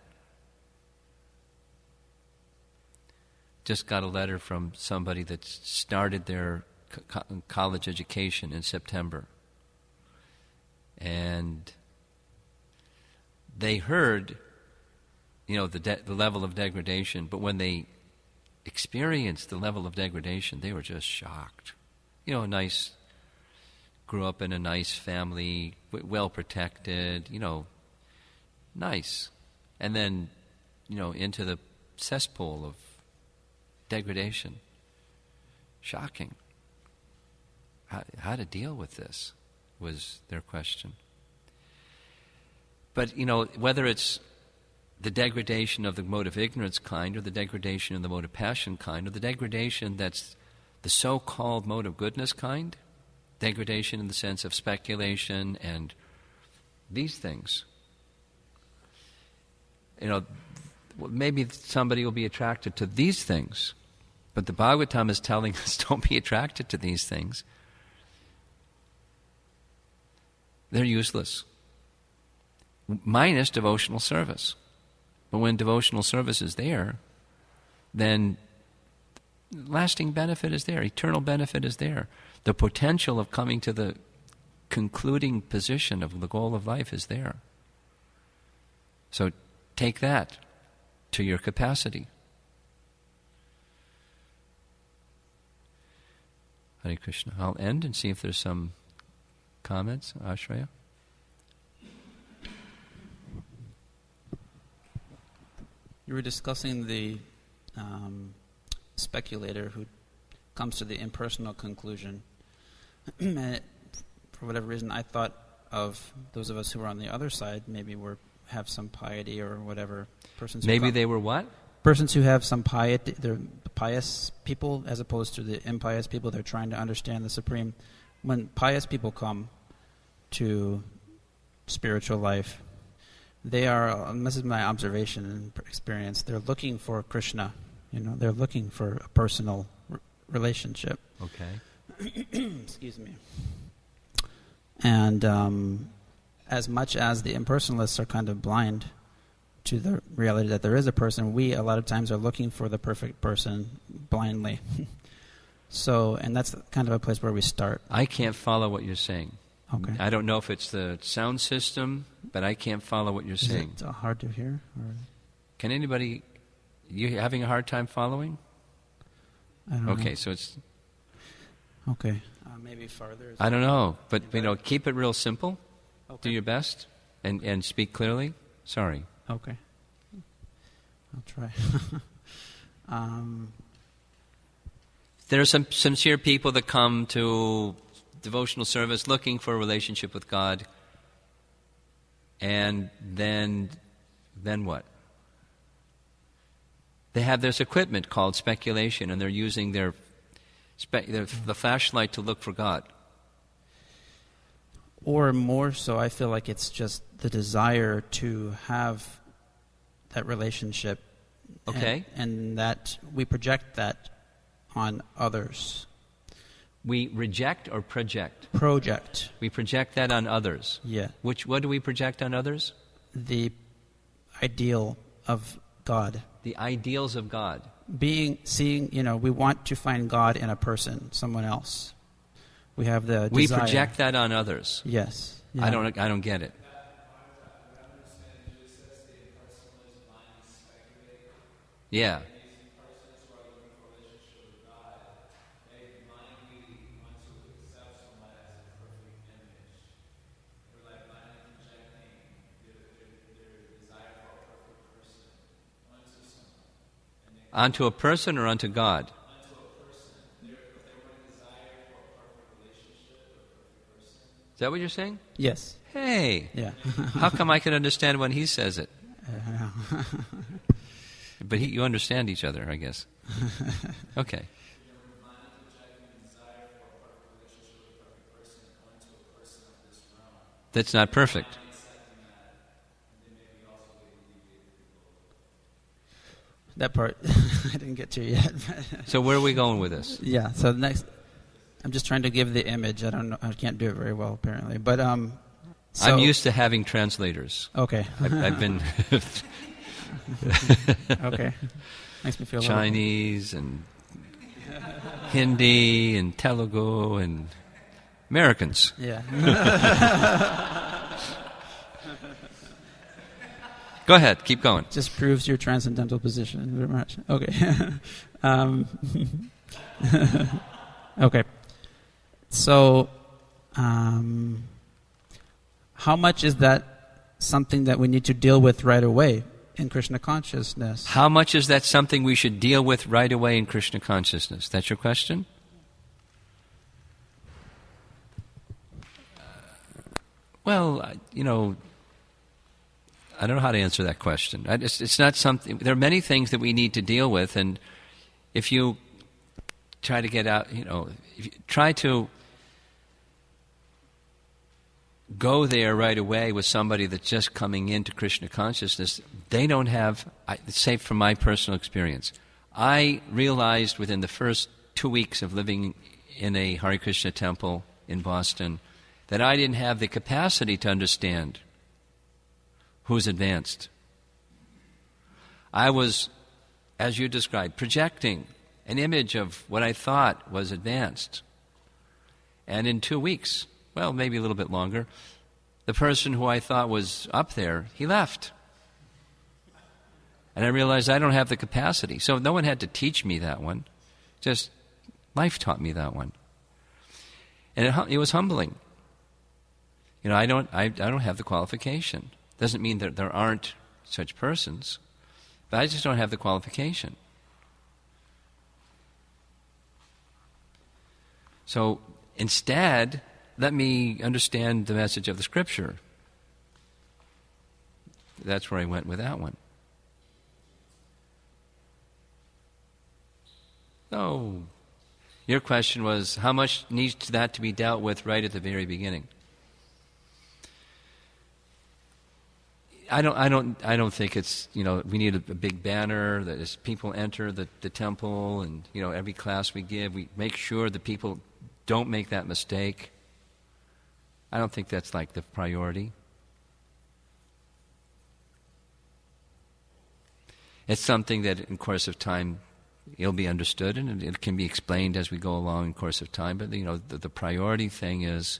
Just got a letter from somebody that started their college education in September. And they heard, the level of degradation, but when they experienced the level of degradation, they were just shocked. Grew up in a nice family, well protected, nice. And then, into the cesspool of degradation. Shocking. How to deal with this was their question. But, whether it's the degradation of the mode of ignorance kind, or the degradation of the mode of passion kind, or the degradation that's the so-called mode of goodness kind, degradation in the sense of speculation and these things, maybe somebody will be attracted to these things, but the Bhagavatam is telling us don't be attracted to these things. They're useless, minus devotional service. But when devotional service is there, then lasting benefit is there, eternal benefit is there. The potential of coming to the concluding position of the goal of life is there. So take that to your capacity. Hare Krishna. I'll end and see if there's some comments. Ashraya? You were discussing the speculator who comes to the impersonal conclusion. And for whatever reason, I thought of those of us who are on the other side, maybe have some piety or whatever. Maybe they were what? Persons who have some piety, they're pious people as opposed to the impious people. They're trying to understand the Supreme. When pious people come to spiritual life, they are, and this is my observation and experience, they're looking for Krishna. They're looking for a personal relationship. Okay. Excuse me. And as much as the impersonalists are kind of blind to the reality that there is a person, we a lot of times are looking for the perfect person blindly. So, and that's kind of a place where we start. I can't follow what you're saying. Okay. I don't know if it's the sound system, but I can't follow what you're saying. Is it hard to hear? Or? Can anybody You having a hard time following? I don't know. Okay, so it's... Okay. Maybe farther. I don't know, but keep it real simple. Okay. Do your best and speak clearly. Sorry. Okay. I'll try. There are some sincere people that come to devotional service looking for a relationship with God, and then what? They have this equipment called speculation, and they're using the flashlight to look for God. Or more so, I feel like it's just the desire to have that relationship. Okay. And that we project that on others. We reject or project? Project. We project that on others. Yeah. What do we project on others? The ideal of God. The ideals of God. We want to find God in a person, someone else. We have the We desire. project that on others. Yes. Yeah. I don't get it. Yeah. Onto a person or onto God? Is that what you're saying? Yes. Hey. Yeah. How come I can understand when he says it? But you understand each other, I guess. Okay. That's not perfect. That part I didn't get to yet. So where are we going with this? Yeah. So next, I'm just trying to give the image. I don't know. I can't do it very well, apparently. But so, I'm used to having translators. Okay. I've been okay. Makes me feel Chinese and Hindi and Telugu and Americans. Yeah. Go ahead. Keep going. Just proves your transcendental position very much. Okay. Okay. So, how much is that something that we need to deal with right away in Krishna consciousness? How much is that something we should deal with right away in Krishna consciousness? That's your question? Well, I don't know how to answer that question. It's not something. There are many things that we need to deal with, and if you try to get out, if you try to go there right away with somebody that's just coming into Krishna consciousness, they don't have, say from my personal experience, I realized within the first 2 weeks of living in a Hare Krishna temple in Boston that I didn't have the capacity to understand who's advanced. I was, as you described, projecting an image of what I thought was advanced. And in 2 weeks, well, maybe a little bit longer, the person who I thought was up there, he left. And I realized I don't have the capacity. So no one had to teach me that one. Just life taught me that one. And it was humbling. I don't have the qualification. Doesn't mean that there aren't such persons, but I just don't have the qualification. So instead, let me understand the message of the Scripture. That's where I went with that one. So, your question was, how much needs that to be dealt with right at the very beginning? I don't think it's, we need a big banner that as people enter the temple and, every class we give, we make sure that people don't make that mistake. I don't think that's like the priority. It's something that in course of time it'll be understood and it can be explained as we go along in course of time. But, the priority thing is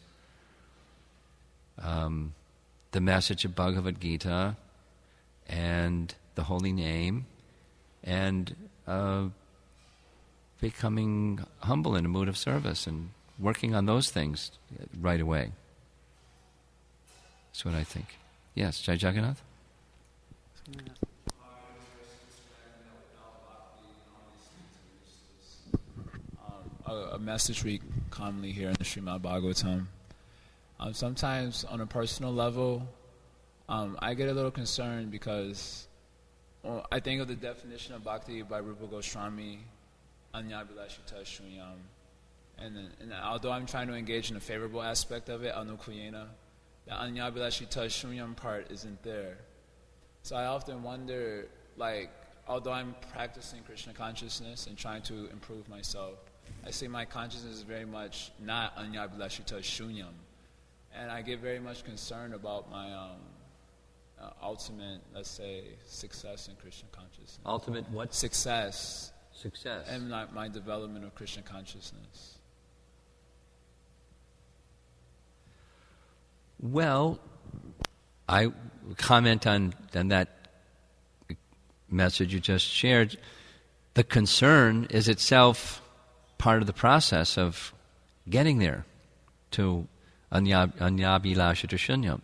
the message of Bhagavad Gita and the holy name and becoming humble in a mood of service and working on those things right away. That's what I think. Yes, Jai Jagannath? A message we commonly hear in the Srimad Bhagavatam. Sometimes on a personal level, I get a little concerned because I think of the definition of bhakti by Rupa Goswami, Anyabhilashita Shunyam. And although I'm trying to engage in a favorable aspect of it, Anukuyena, the Anyabhilashita Shunyam part isn't there. So I often wonder, like, although I'm practicing Krishna consciousness and trying to improve myself, I see my consciousness is very much not Anyabhilashita Shunyam. And I get very much concerned about my ultimate, let's say, success in Krishna consciousness. Ultimate what? Success. Success. And my development of Krishna consciousness. Well, I comment on that message you just shared. The concern is itself part of the process of getting there to Anyabhilashita Shunyam.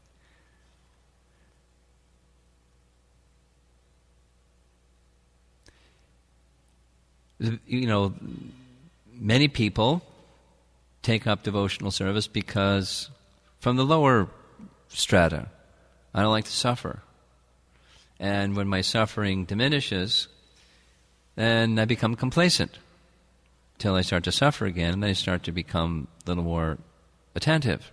You know, many people take up devotional service because from the lower strata, I don't like to suffer. And when my suffering diminishes, then I become complacent till I start to suffer again, and then I start to become a little more attentive.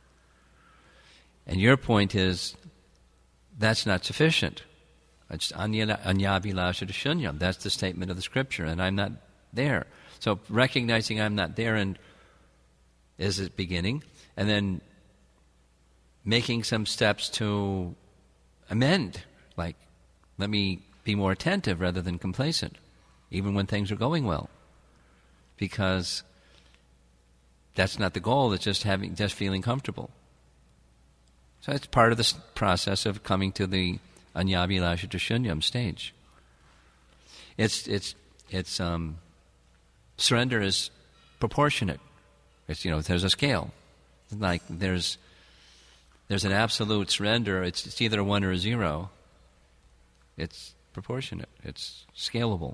And your point is, that's not sufficient. It's Anyabhilashita Shunyam. That's the statement of the scripture, and I'm not there. So recognizing I'm not there and is the beginning, and then making some steps to amend, like, let me be more attentive rather than complacent, even when things are going well. Because that's not the goal, it's just feeling comfortable. So it's part of the process of coming to the Anyabhilashita Shunyam stage. It's surrender is proportionate. It's, there's a scale. Like there's an absolute surrender. It's either a 1 or a 0. It's proportionate. It's scalable.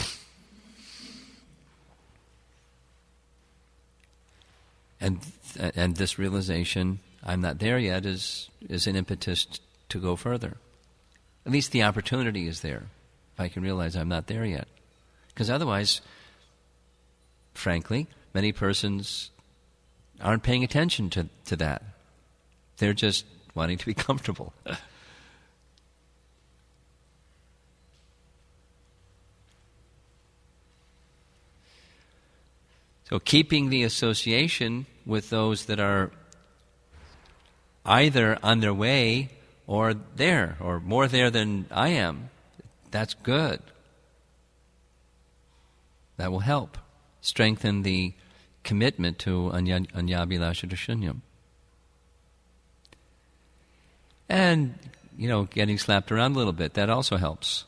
And this realization, I'm not there yet, is an impetus to go further. At least the opportunity is there, if I can realize I'm not there yet. Because otherwise, frankly, many persons aren't paying attention to that. They're just wanting to be comfortable. So keeping the association with those that are either on their way or there, or more there than I am, that's good. That will help strengthen the commitment to Anyabhilashita Shunyam. And, getting slapped around a little bit, that also helps.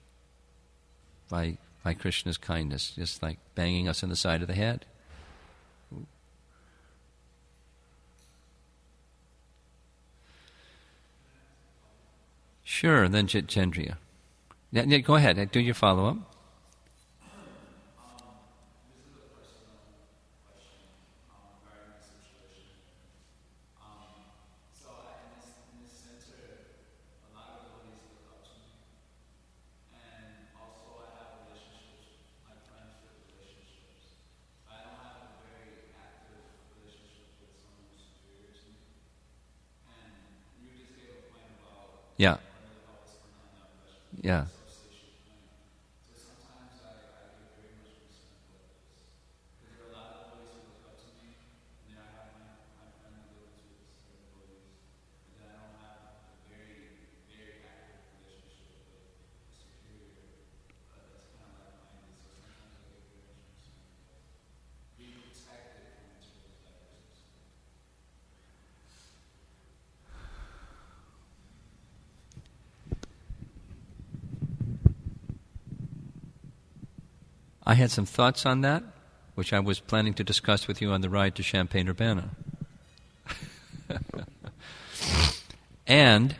By Krishna's kindness, just like banging us on the side of the head. Sure, then Chandriya. Yeah, go ahead, do your follow-up. Yeah. Yeah. I had some thoughts on that, which I was planning to discuss with you on the ride to Champaign-Urbana. And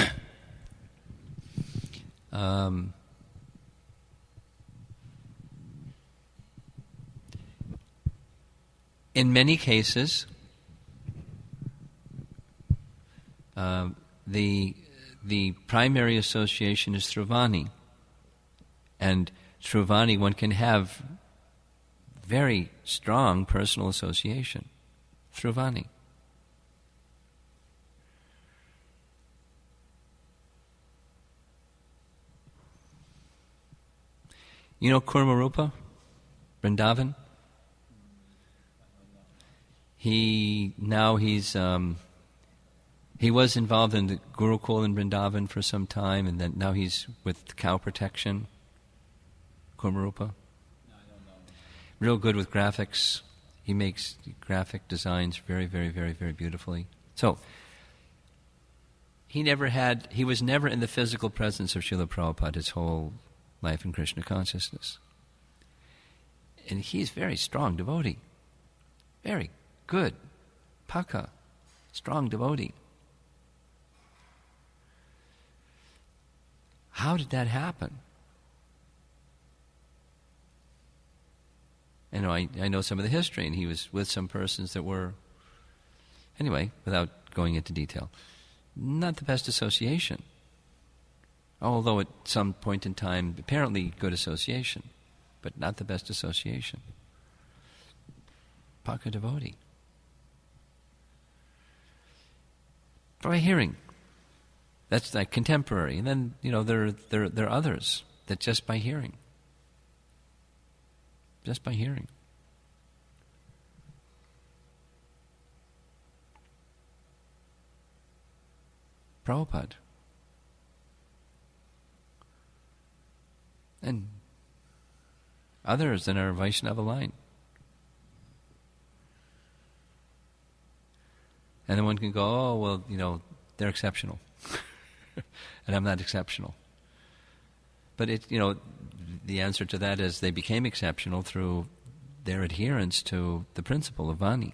in many cases, the primary association is through Vani. And through Vani one can have very strong personal association through Vani. You know Kurmarupa, Vrindavan? He was involved in the Gurukul in Vrindavan for some time, and then now he's with cow protection. Kurmarupa? No, I don't know. Real good with graphics. He makes graphic designs very, very, very, very beautifully. So, he was never in the physical presence of Srila Prabhupada his whole life in Krishna consciousness. And he's very strong devotee. Very good. Paka. Strong devotee. How did that happen? I know some of the history, and he was with some persons that were, anyway, without going into detail, not the best association. Although at some point in time, apparently good association, but not the best association. Paka devotee. By hearing. That's like contemporary. And then, there are others that just by hearing. Just by hearing. Prabhupada. And others in our Vaishnava line. And then one can go, oh, well, they're exceptional. And I'm not exceptional. But the answer to that is they became exceptional through their adherence to the principle of Vani.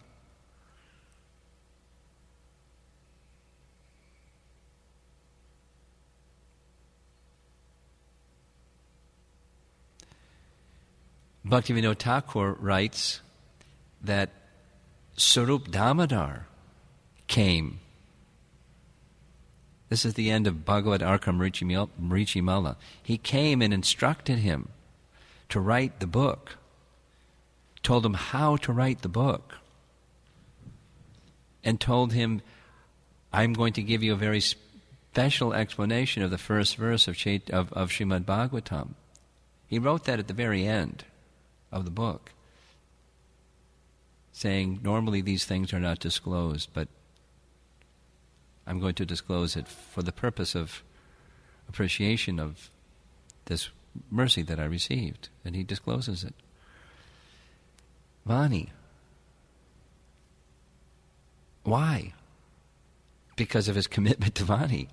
Bhaktivinoda Thakur writes that Sarup Damodar came. This is the end of Bhagavad Arkam Richimala. He came and instructed him to write the book, told him how to write the book, and told him, I'm going to give you a very special explanation of the first verse of Srimad Bhagavatam. He wrote that at the very end of the book, saying, normally these things are not disclosed, but I'm going to disclose it for the purpose of appreciation of this mercy that I received. And he discloses it. Vani. Why? Because of his commitment to Vani.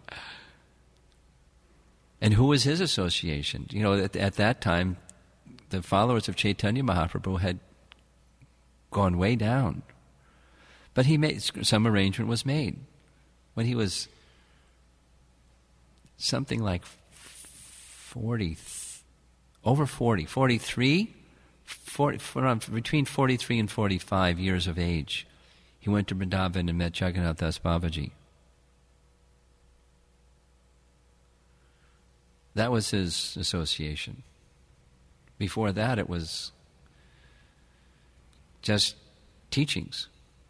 And who was his association? At that time, the followers of Chaitanya Mahaprabhu had gone way down. But some arrangement was made. When he was something like 43, between 43 and 45 years of age, he went to Vrindavan and met Jagannath Das Babaji. That was his association. Before that, it was just teachings.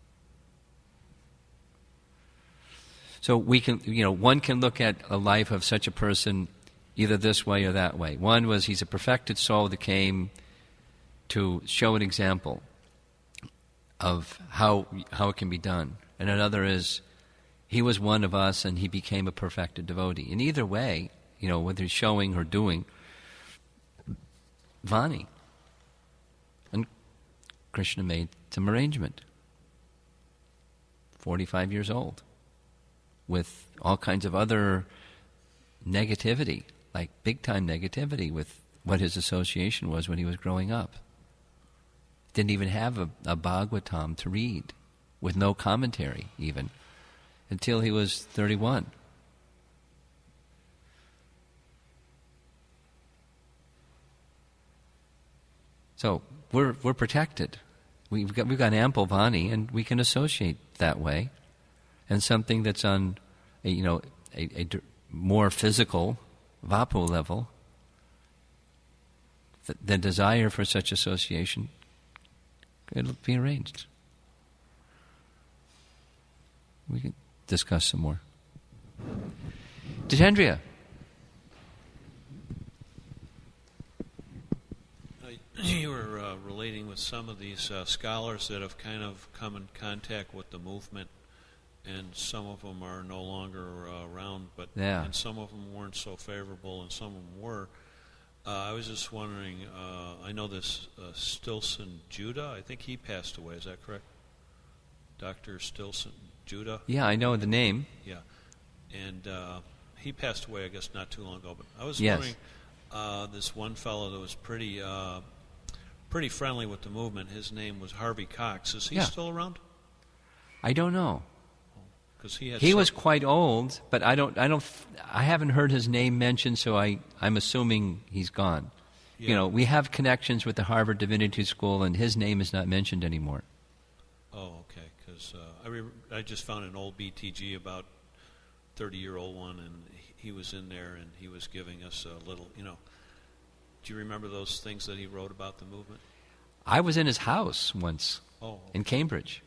So one can look at a life of such a person either this way or that way. One was he's a perfected soul that came to show an example of how it can be done. And another is he was one of us and he became a perfected devotee. In either way, whether he's showing or doing, Vani. And Krishna made some arrangement. 45 years old. With all kinds of other negativity, like big-time negativity with what his association was when he was growing up. Didn't even have a Bhagavatam to read, with no commentary even, until he was 31. So we're protected. We've got ample Vani, and we can associate that way. And something that's on a more physical Vapu level, the desire for such association, it'll be arranged. We can discuss some more. Jitendriya. You were relating with some of these scholars that have kind of come in contact with the movement, and some of them are no longer around, but and some of them weren't so favorable, and some of them were. I was just wondering, I know this Stilson Judah, I think he passed away, is that correct? Dr. Stilson Judah? Yeah, I know the name. Yeah, and he passed away, I guess, not too long ago, but I was wondering, this one fellow that was pretty friendly with the movement, his name was Harvey Cox. Is he still around? I don't know. Because he was quite old, but I haven't heard his name mentioned, so I'm assuming he's gone. Yeah. We have connections with the Harvard Divinity School, and his name is not mentioned anymore. Oh, okay. Because I just found an old BTG, about 30-year-old one, and he was in there, and he was giving us a little, Do you remember those things that he wrote about the movement? I was in his house once in Cambridge.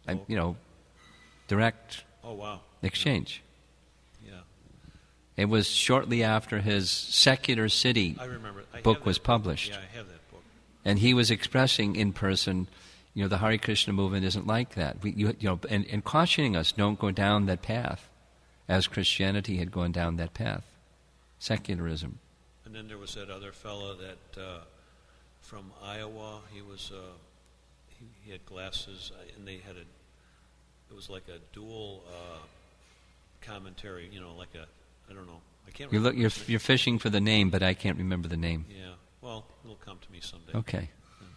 Direct exchange. Yeah. It was shortly after his Secular City book was published. Yeah, I have that book. And he was expressing in person, the Hare Krishna movement isn't like that. And cautioning us, don't go down that path, as Christianity had gone down that path. Secularism. And then there was that other fellow that from Iowa. He was he had glasses, and they had it was like a dual commentary. Like I don't know. I can't. You're fishing for the name, but I can't remember the name. Yeah. Well, it'll come to me someday. Okay.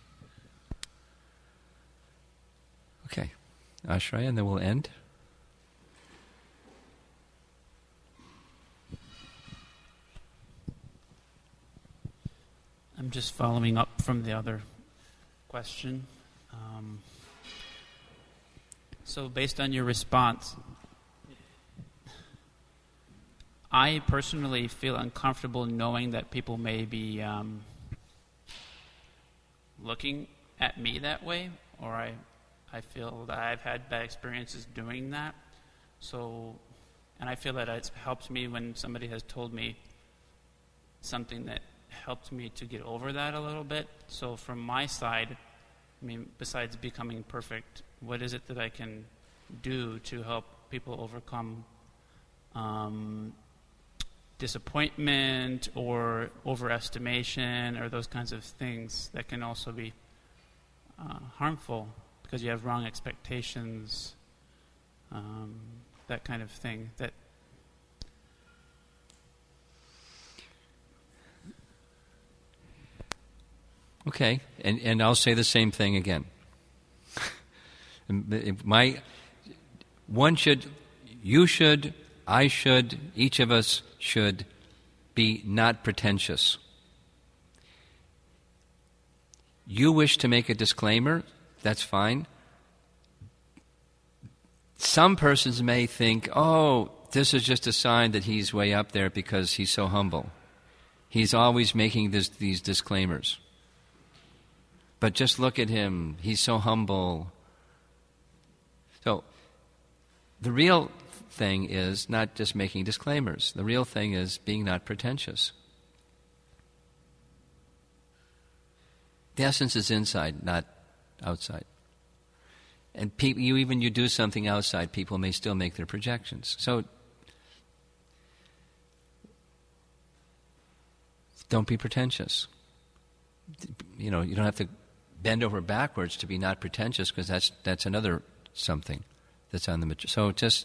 Okay. Ashraya, and then we'll end. I'm just following up from the other question. So based on your response, I personally feel uncomfortable knowing that people may be looking at me that way, or I feel that I've had bad experiences doing that. So, and I feel that it's helped me when somebody has told me something that helped me to get over that a little bit. So from my side, besides becoming perfect, what is it that I can do to help people overcome disappointment or overestimation or those kinds of things that can also be harmful because you have wrong expectations, that kind of thing. Okay, and I'll say the same thing again. You should, I should, each of us should be not pretentious. You wish to make a disclaimer, that's fine. Some persons may think, this is just a sign that he's way up there because he's so humble. He's always making these disclaimers. But just look at him, he's so humble. So, the real thing is not just making disclaimers. The real thing is being not pretentious. The essence is inside, not outside. And you do something outside, people may still make their projections. So, don't be pretentious. You don't have to bend over backwards to be not pretentious, because that's another something that's on the... So just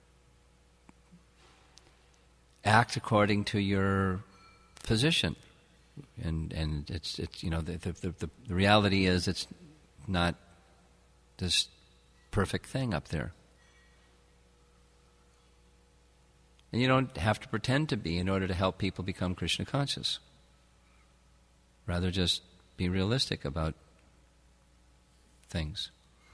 act according to your position. And it's the reality is it's not this perfect thing up there. And you don't have to pretend to be in order to help people become Krishna conscious. Rather just be realistic about things.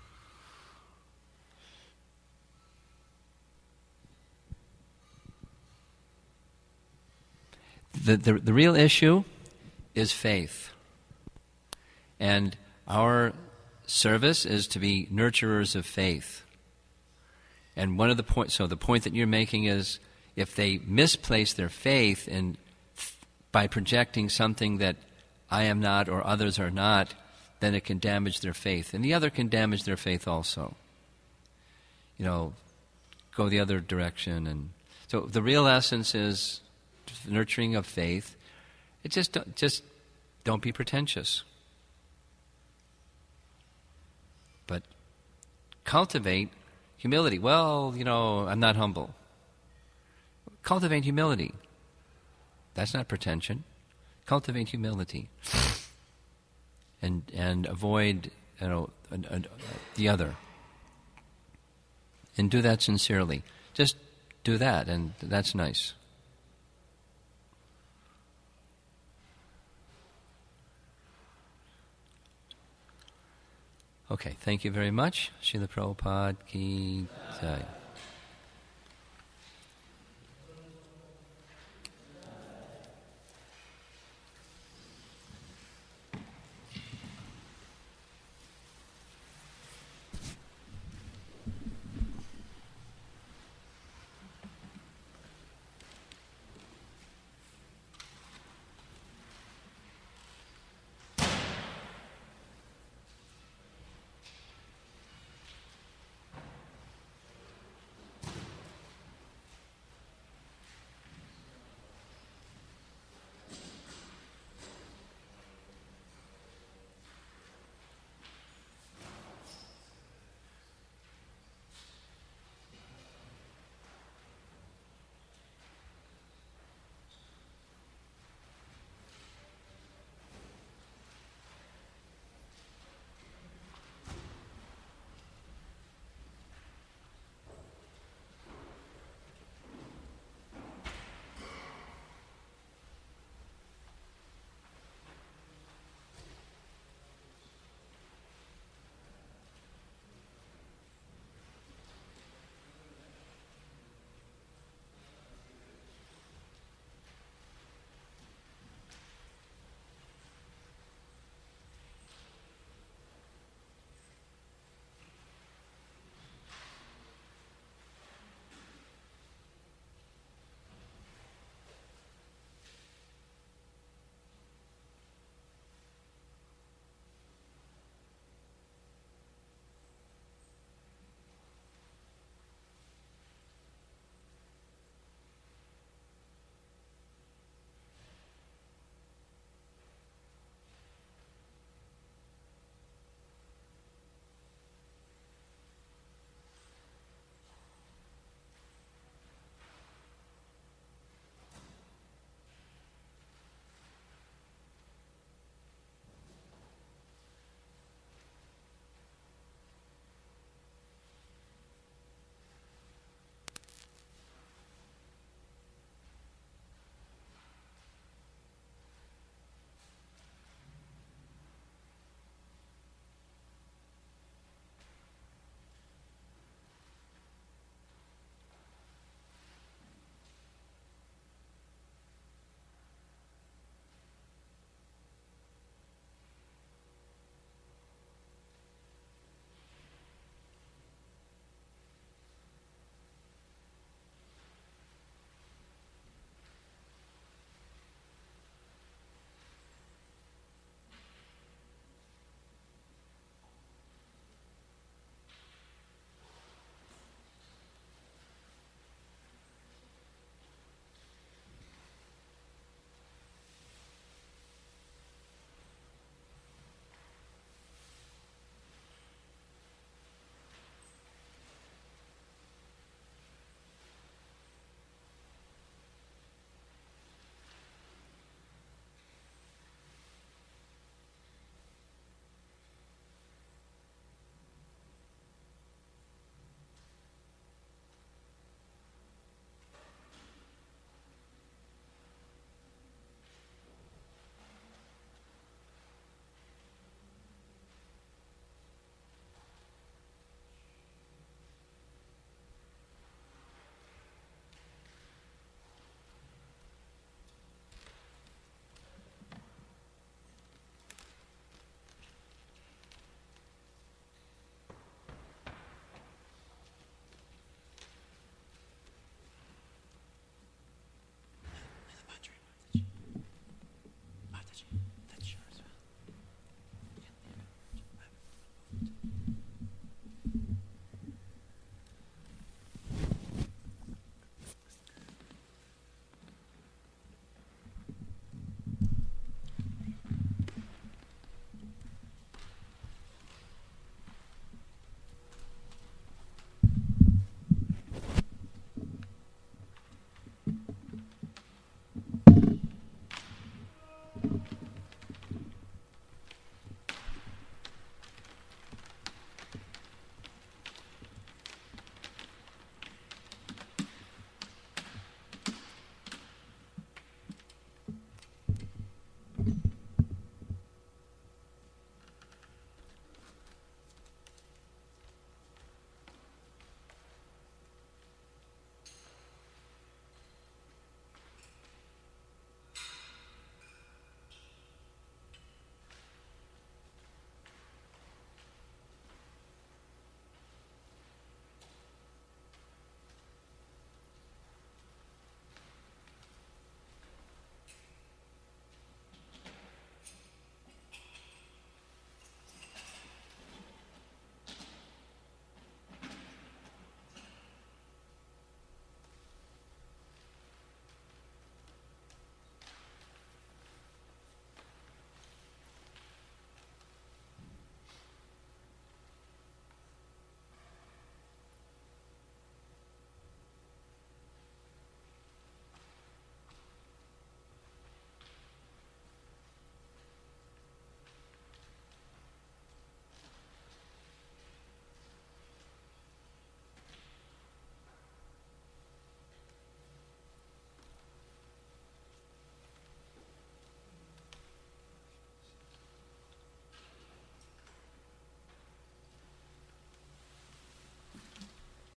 The real issue is faith. And our service is to be nurturers of faith. And one of the points, so the point that you're making is, if they misplace their faith in by projecting something that I am not or others are not, then it can damage their faith. And the other can damage their faith also. Go the other direction. And so the real essence is nurturing of faith. It just don't be pretentious. But cultivate humility. Well, I'm not humble. Cultivate humility. That's not pretension. Cultivate humility. And avoid the other. And do that sincerely. Just do that, and that's nice. Okay, thank you very much. Srila Prabhupada Ki Jai.